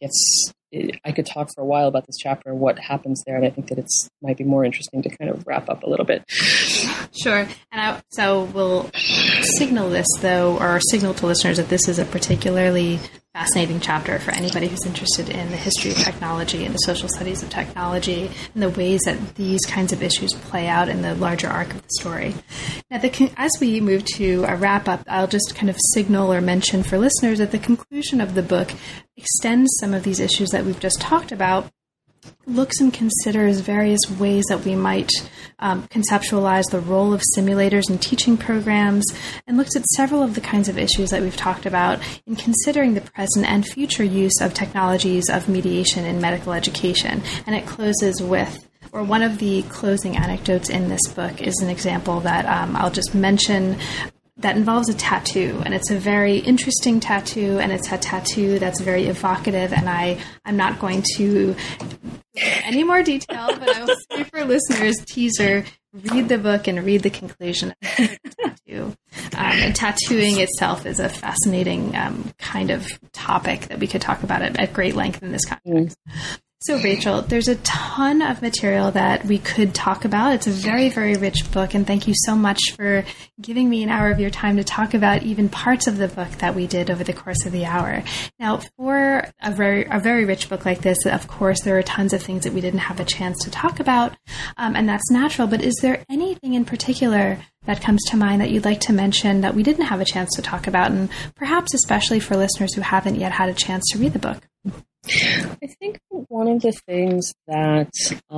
I could talk for a while about this chapter and what happens there, and I think that it's might be more interesting to kind of wrap up a little bit. Sure. And so we'll signal this, though, or signal to listeners that this is a particularly fascinating chapter for anybody who's interested in the history of technology and the social studies of technology and the ways that these kinds of issues play out in the larger arc of the story. Now, as we move to a wrap-up, I'll just kind of signal or mention for listeners that the conclusion of the book extends some of these issues that we've just talked about, looks and considers various ways that we might conceptualize the role of simulators in teaching programs, and looks at several of the kinds of issues that we've talked about in considering the present and future use of technologies of mediation in medical education. And it closes with, or one of the closing anecdotes in this book is an example that I'll just mention that involves a tattoo, and it's a very interesting tattoo, and it's a tattoo that's very evocative, and I'm not going to any more detail, but I will say for listeners, teaser, read the book and read the conclusion of the tattoo. And tattooing itself is a fascinating kind of topic that we could talk about at great length in this context. So, Rachel, there's a ton of material that we could talk about. It's a very, very rich book, and thank you so much for giving me an hour of your time to talk about even parts of the book that we did over the course of the hour. Now, for a very rich book like this, of course, there are tons of things that we didn't have a chance to talk about, and that's natural, but is there anything in particular that comes to mind that you'd like to mention that we didn't have a chance to talk about, and perhaps especially for listeners who haven't yet had a chance to read the book? I think one of the things that,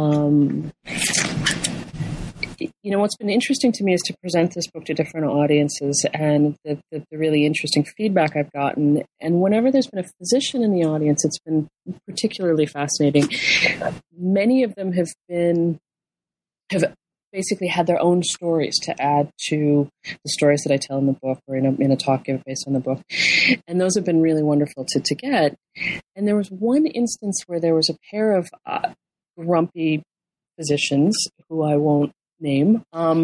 what's been interesting to me is to present this book to different audiences, and the really interesting feedback I've gotten. And whenever there's been a physician in the audience, it's been particularly fascinating. Many of them have basically had their own stories to add to the stories that I tell in the book or in a talk based on the book. And those have been really wonderful to get. And there was one instance where there was a pair of grumpy physicians who I won't name.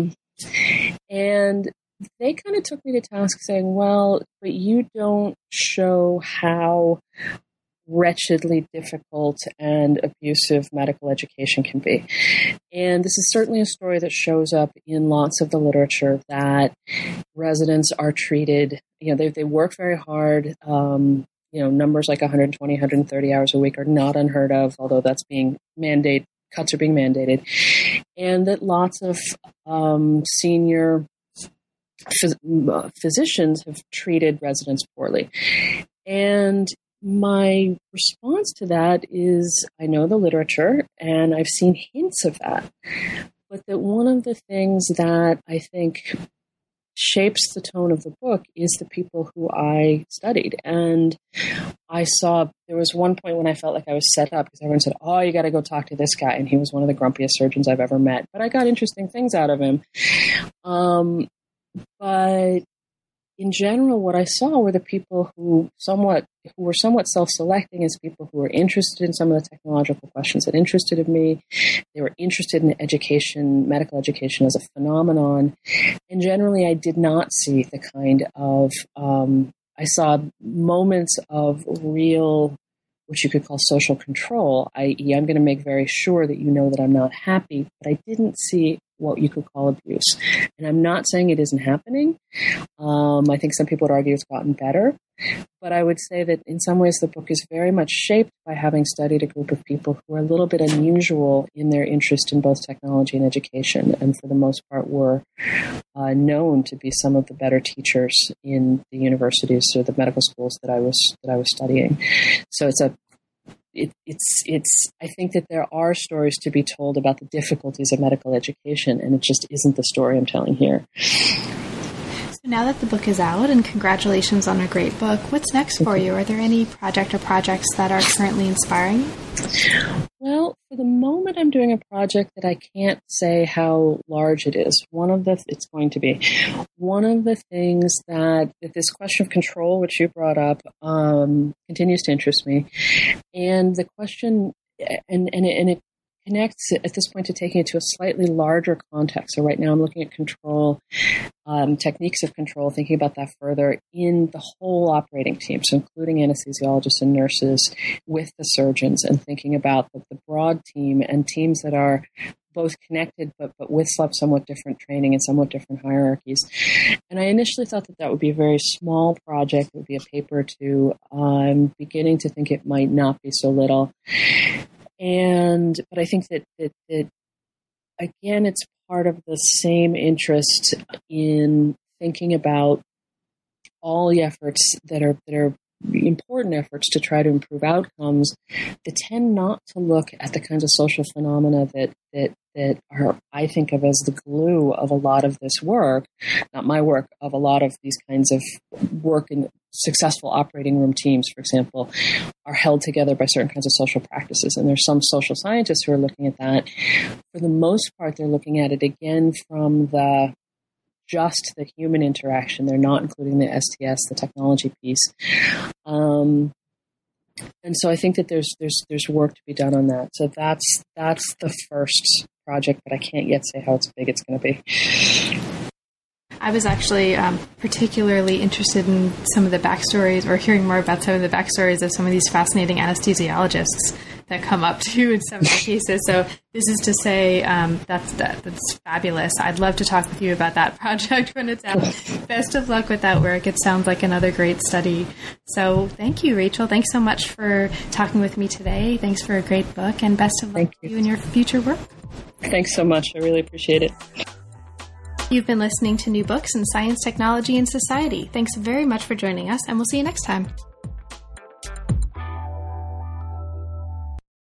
And they kind of took me to task saying, well, but you don't show how wretchedly difficult and abusive medical education can be. And this is certainly a story that shows up in lots of the literature, that residents are treated, they work very hard. Numbers like 120, 130 hours a week are not unheard of, although that's being mandated, cuts are being mandated. And that lots of senior physicians have treated residents poorly. And my response to that is, I know the literature and I've seen hints of that, but that one of the things that I think shapes the tone of the book is the people who I studied. And I saw, there was one point when I felt like I was set up because everyone said, oh, you got to go talk to this guy. And he was one of the grumpiest surgeons I've ever met, but I got interesting things out of him. But in general, what I saw were the people who were somewhat self-selecting as people who were interested in some of the technological questions that interested in me. They were interested in education, medical education as a phenomenon. And generally, I did not see the kind of, I saw moments of real, what you could call social control, i.e., I'm going to make very sure that you know that I'm not happy, but I didn't see what you could call abuse. And I'm not saying it isn't happening. I think some people would argue it's gotten better. But I would say that in some ways the book is very much shaped by having studied a group of people who are a little bit unusual in their interest in both technology and education, and for the most part were known to be some of the better teachers in the universities or the medical schools that I was studying. So it's a I think that there are stories to be told about the difficulties of medical education, and it just isn't the story I'm telling here. So now that the book is out, and congratulations on a great book, what's next for you? Are there any project or projects that are currently inspiring you? Well, for the moment, I'm doing a project that I can't say how large it is. It's going to be one of the things that this question of control, which you brought up, continues to interest me, and the question, and it connects at this point to taking it to a slightly larger context. So right now, I'm looking at control, techniques of control, thinking about that further in the whole operating team, so including anesthesiologists and nurses with the surgeons, and thinking about the broad team and teams that are both connected but with somewhat different training and somewhat different hierarchies. And I initially thought that would be a very small project. It would be a paper or two. I'm beginning to think it might not be so little. But I think that again, it's part of the same interest in thinking about all the efforts that are important efforts to try to improve outcomes that tend not to look at the kinds of social phenomena that are, I think of as the glue of a lot of this work, not my work, of a lot of these kinds of work in successful operating room teams, for example, are held together by certain kinds of social practices. And there's some social scientists who are looking at that. For the most part, they're looking at it again from just the human interaction. They're not including the STS, the technology piece. And so I think that there's work to be done on that. So that's the first project, but I can't yet say how big it's going to be. I was actually particularly interested in some of the backstories, or hearing more about some of the backstories of some of these fascinating anesthesiologists that come up too in some of the cases. So this is to say that's fabulous. I'd love to talk with you about that project when it's out. Best of luck with that work. It sounds like another great study. So thank you, Rachel. Thanks so much for talking with me today. Thanks for a great book, and best of luck to you in your future work. Thanks so much. I really appreciate it. You've been listening to New Books in Science, Technology, and Society. Thanks very much for joining us, and we'll see you next time.